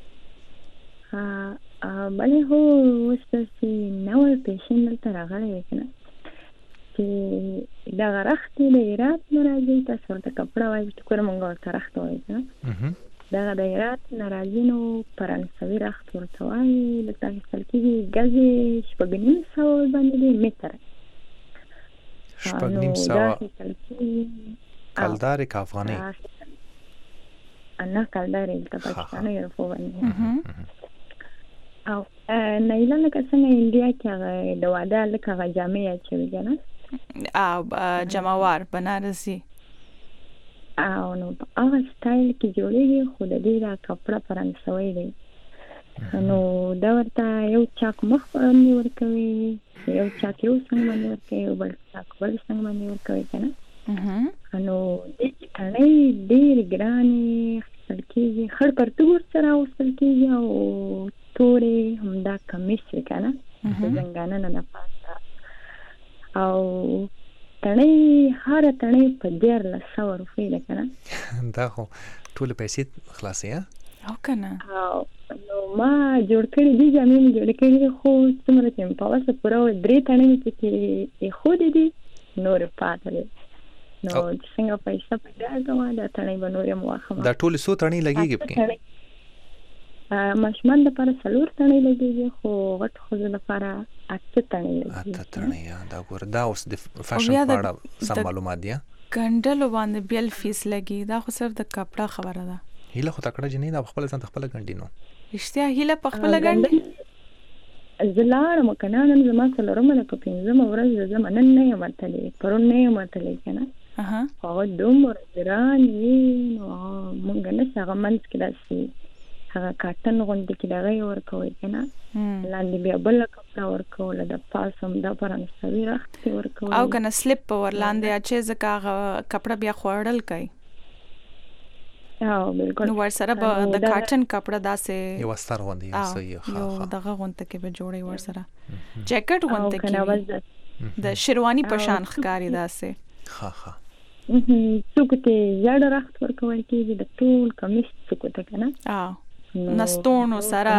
بله هو وسپسې نوې پیشن دلته راغلی کنه چې دا رخت د ایرات ناراضي تاسو ورته کپڑا وایي چې کوم موږ ورته رخت وایي کنه دا د ایرات ناراضي نو فرانسوي رخت ورته وایي د تاسو کې غزي شپږنیم سو باندې متر شپږنیم سو کلدار افغاني انا کلدار د پاکستان یو فواني او نه لکه څنګه انډیا کې د واده لکه جامې اچوي کنه او جماوار بنارسي او نو هغه سټایل کې جوړیږي خو د دې را کپڑا فرانسوي دی نو دا ورته یو چاک مخ باندې ورکوي یو چاک یو څنګه باندې ورکوي او بل چاک بل څنګه باندې ورکوي کنه نو دې کله ډېر ګرانې خلکیږي خړ پرتګور سره وصل کیږي او تورې همدا کمیس کنه څنګه نه پاسه او تڼۍ هر تڼۍ په 1,500 روپۍ ده کنه دا خو ټول پیسې خلاصې او کنه نو ما جوړ کړی دي جامې مې جوړ کړی خو څومره چې په واسه پوره 3 تنې چې خو دي نور پاتې نو څنګه پیسې پیدا کوم دا تنې به نور مو واخم دا ټول سو تنې لګيږي پکې مشمن د پر سلور تنې لګيږي خو غټ خو د لپاره 8 تنې لګيږي 8 تنې دا ګور دا اوس د فیشن پاړه سم معلومات دي ګندل باندې بیل فیس لګي دا خو صرف د کپڑا خبره ده هیله خو تکړه جنې دا خپل ځان خپل ګندې نو اشتیا هیله خپل ګندې زلار مکنه نن زما سره مله په پینځم ورځ زما نن نه ماتلې پرون نه ماتلې کنه هغه دومره درانې نو مونږ نه څنګه منځ کې داسي هغه کاټن غوندې کې دغه ورکوي کنه لاندې بیا بل کپڑا ورکول د پاسم د پران سوي راخت ورکول او کنه سلیپ ور لاندې اچې ځکه کپڑا بیا خوړل کوي او بالکل نو ور سره د کاټن کپڑا داسې یو ستر غوندې صحیح یو دغه غونته کې به جوړي ور سره جیکټ غونته کې د شیروانی په شان ښکاری داسې ها څوک ته یاد راخت ورکول کېږي د ټول کمیس څوک ته کنه نستونو سره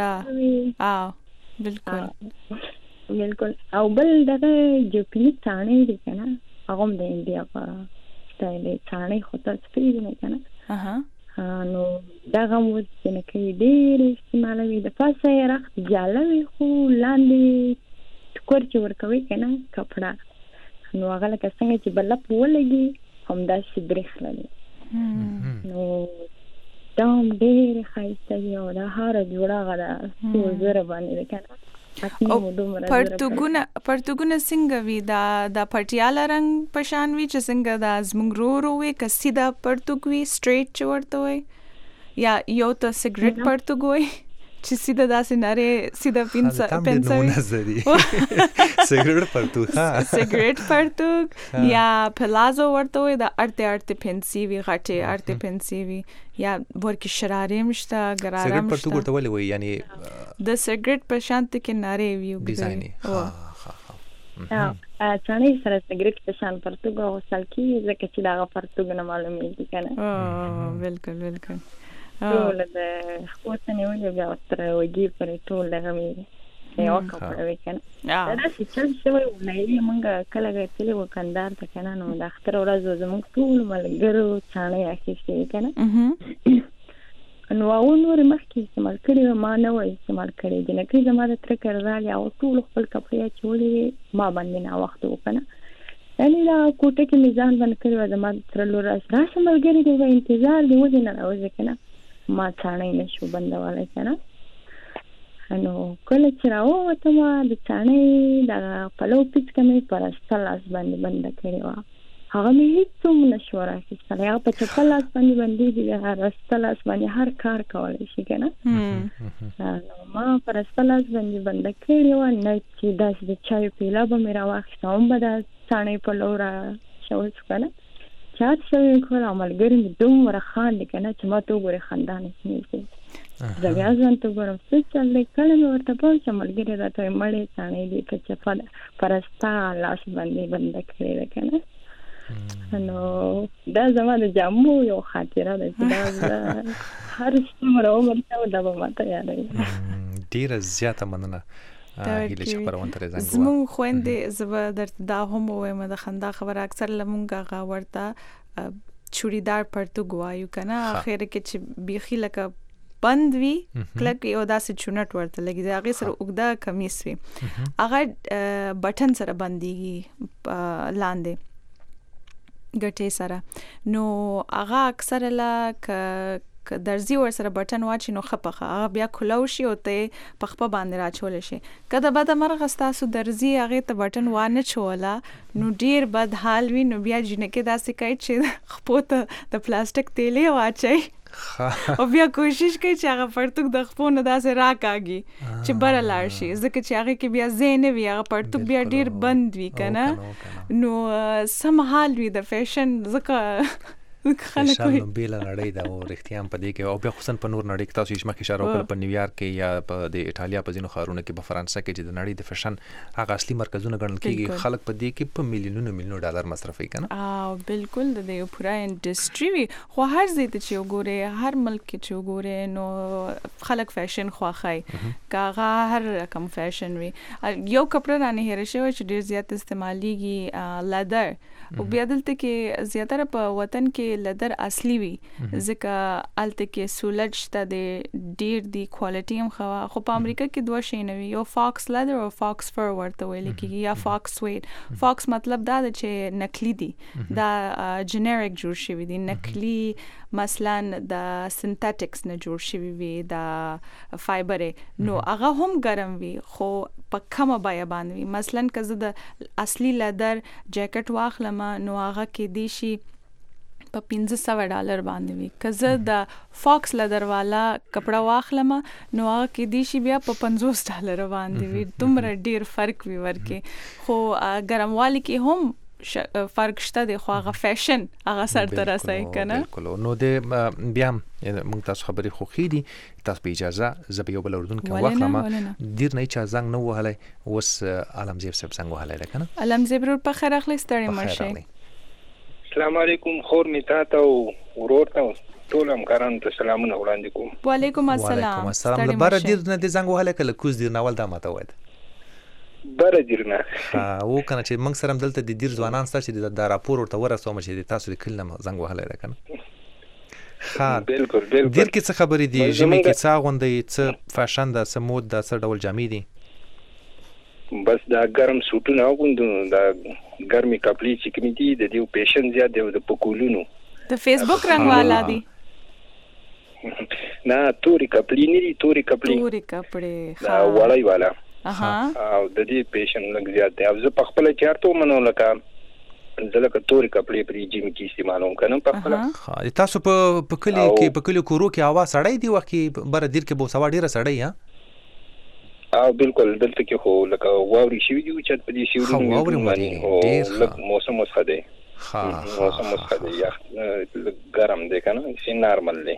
بالکل او بل دغه جوپنی ثاني دي کنه هغه د انډیا په سټایل ثاني خو تاسو پیژنئ کنه نو دغه مو چې نه کوي ډېر استعمالوي د پاسه راخت جالوي خو لاندې ټکور چې ورکوي کنه کپڑا نو هغه لکه څنګه چې بلپ ولګي همداسې برېښ لري نو دا هم ډېرې ښایسته دي او دا هره جوړه هغه ده څو زره باندې ده که نه پرتګونه څنګه وي دا پټیاله رنګ په شان وي چې څنګه دا زموږ ورو وي که سیده پرتګ وي سټریټ چې ورته وي یا یو ته سګریټ پرتګ وي چې سیده داسې نری سیده پنسوي سګریټ پرتګ یا پلازو ورته وي دا ارته پنسي وي غټه ارته پنسي وي یا ورکی شراره مشته ګراره سګریټ پرتګ ورته ولې وي یعنی د سګریټ په شانت کې نری وي ډیزایني څنګه سره سګریټ په شان پرتګ او سلکی ځکه چې دا پرتګ نه معلومیږي کنه بالکل ټول د خپل نیولې بیا تر وږي پر ټول هغه مې یو کپړه وکنه دا چې شوی ولې مونږ کله غوښتل وکندار ته کنه نو د اختر ورځ زموږ ټول ملګرو څانه اخیستې کنه نو نور مخکې استعمال کړي ما نه وای استعمال کړي د نکري زما د تر کړل او ټول خپل کپړه چولې ما باندې نه وخت وکنه یعنی دا کوټه کې میزان باندې کړو زما تر لور راشه ملګری دی انتظار دی ودی نه راوځي کنه ما څانه نشو بندواله کنه نو کله چې راوته ما د څانه د پلو پیڅ کمې پرسته لاس باندې بند کړی و هغه مې هیڅ نشو راکېستل هغه په چپل لاس باندې دي هغه رسته لاس باندې هر کار کولای شي کنه نو ما پرسته لاس باندې بند کړی و نه چې داس د چای پیاله به مې راوښتم به د څانه په لورا شو کنه چات شوی کول عملګری مې دومره خاندي کنه چې ما ته وګوره خندانه شي زګیا ځان ته ګورم څه چلې کله مې ورته پوه چې عملګری راته مړې څانې دي په چپل پرستا لاس باندې بند کړی ده کنه نو دا زما د جامو یو خاطره ده چې دا هر څومره عمر ته دا به ماته یادوي ډیره زیاته مننه هیله چې خبرونه ترې زنګ زموږ خويندې زبر درته دا هم وایم د خندا خبره اکثر لمونګه غاورته چوڑیدار پرتګ وایو کنه اخر کې چې بیخي لکه بند وی کلک یو داسې چونټ ورته لګي دا هغه سره وګدا کمیس وی هغه بٹن سره بنديږي لاندې ګټې سره نو هغه اکثر لا درزي ور سره بٹن واچي نو خپخه هغه بیا کولو شي او ته پخپه باندې راچول شي کله بعد مرغ تاسو درزي هغه ته بٹن وانه چولا نو ډیر بد حال وی نو بیا جنکه داسې کوي چې خپوته د پلاستیک تیلې واچي او بیا کوشش کوي چې هغه پرتګ د خپونه داسې راکاږي چې بر لاړ شي ځکه چې هغه کې بیا زینه وی هغه پرتګ بیا ډیر بند وی کنه نو سم حال وی د فیشن ځکه خلک وایي بیل نړۍ دا او رښتیا هم په دې کې او بیا خصوصا په نور نړۍ کې تاسو چې مخکې اشاره وکړه په نیویارک کې یا په د ایټالیا په ځینو ښارونو کې په فرانسه کې چې د نړۍ د فیشن هغه اصلي مرکزونه ګڼل کېږي خلک په دې کې په میلیونونو ډالر مصرفوي کنه بالکل د دې پوره انډستری وي خو هر ځای ته چې وګوره هر ملک کې چې وګوره نو خلک فیشن خوښوي کاغه هر رقم فیشن وي یو کپڑا رانه هره شوی چې ډیر زیات استعماليږي لیدر او بیا دلته کې زیاتره په وطن کې لیدر اصلي وي ځکه الته کې سولج شته د ډیر دی کوالټي هم خو په امریکا کې دوه شي نه وي یو فاکس لیدر او فاکس فر ورته ویل کېږي یا فاکس سویډ فاکس مطلب دا چې نکلی دي دا جنریک جوړ شوی دي نکلی مثلا د سنتټکس نه جوړ شوی وي دا فایبر نو هغه هم ګرم وي خو په کومه بیه باندې وي مثلا که زه د اصلي لیدر جاکټ واخلم نو هغه کې دی شي په $1500 باندې وي که زه د فاکس لیدر والا کپڑا واخلم نو هغه کې دی شي بیا په $50 باندې وي دومره ډیر فرق وي ورکې خو ګرموالي کې هم فرق شته دی خو هغه فیشن هغه سر ته رسای کنه بالکل نو د بیا موږ تاسو خبرې خوخي دي تاسو په اجازه زه به یو بل اردن کې واخلم ډیر نه چا زنګ نو وهلای اوس علمزیب صاحب څنګه وهلای کنه علمزیب په خیر اخلي ستړي مرشي السلام علیکم خور می تاسو ورور تاسو ټول همکارانو ته سلامونه وړاندې کوم وعلیکم السلام لپاره ډیر نه د زنګ وهلای کله کوز ډیر ناول دا ماته وای بره دیرنه او کنه چې موږ سره دلته د دیر ځوانان سره چې د راپور ورته ورسوم چې تاسو د کلم زنګ وهلای ده کنه ها بالکل دیر کې څه خبرې دي ژمي کې څه غونډې څه فیشن د سمود د څه ډول جامې دي بس دا ګرم سوټونه غوندو دا ګرمي کپلې چې کوم دي د دې پیشن زیات دی د پکولونو د فیسبوک رنگ والا دي نه توري کپلې نه دي توري کپلې دا وړای والا او د دې پیشن لږ زیات دی او زه په خپل چارته منو لکه ځکه توري کپلې په جیم کې استعمالوم کنم په خپل تاسو په کلی کې په کلی کورو کې هوا سړی دی وخت بر دیر کې بو سوا ډیره سړی ها او بالکل دلته کې خو لکه واوري شي دی چې په دې شي واوري باندې ډیر موسم وسخه دی موسم وسخه دی یا ګرم دی کنه شي نارمل دی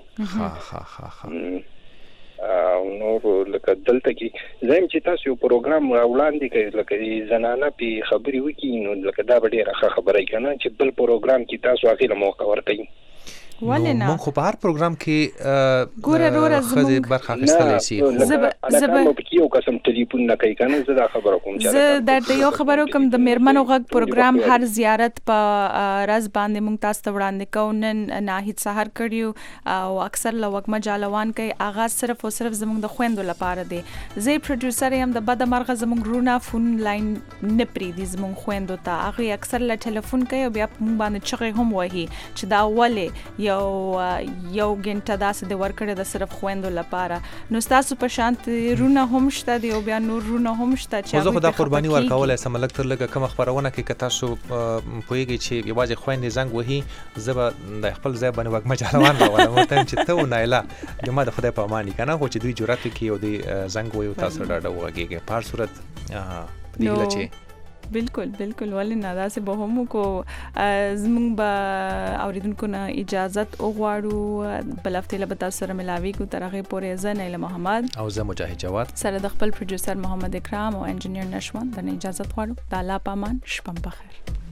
نور لکه دلته کې زم چې تاسو یو پروګرام راوړاندې کوي لکه زنانه په خبري وکي نو لکه دا ډیره خبره کنه چې بل پروګرام کې تاسو اخیله موقع ورکړئ ولنه مونږ په هر پروګرام کې ګوره روره زموږ برخه اخیستلای شي زه په یو قسم ټلیفون نه کوي کنه زه دا خبره کوم چې زه درته یو خبرو کوم د میرمنو غږ پروګرام هر زیارت په راز باندې مونږ تاسو ته وړاندې کوو نن ناهید سحر کړیو او اکثر لوګما جالوان کوي اغاز صرف او صرف زموږ د خويندو لپاره دی زه پروډوسر یم د بد مرغه زموږ رونه فون لاین نه پری دي زموږ خويندو ته هغه اکثر له ټلیفون کوي بیا مونږ باندې چغې هم وایي چې دا ولې یو غنټه داسې د ورکړې د صرف خويندو لپاره نو تاسو په شانت رونه هم شته دی او بیا نور رونه هم شته چې زه خو دا قرباني ورکولای سم لکه تر لګه کوم خبرونه کې که تاسو پوهیږئ چې یوازې خويندې زنګ وهي زه د خپل ځای باندې وګ مجالوان راولم ورته چې ته نایلا د ما د خدای په امانی کنه خو چې دوی جرأت کوي او د زنګ وهي تاسو ډاډه وګیږي په هر صورت دیله چې بالکل ولې نه داسې به هم کو زمونږ به اوریدونکو نه اجازت وغواړو بل هفته له تاسو سره ملاوي کو تر هغه پورې زه نیله محمد او زه مجاهد جواد سره د خپل پروډوسر محمد اکرام او انجینیر نشوان د اجازه غواړو د الله پامان شپه بخیر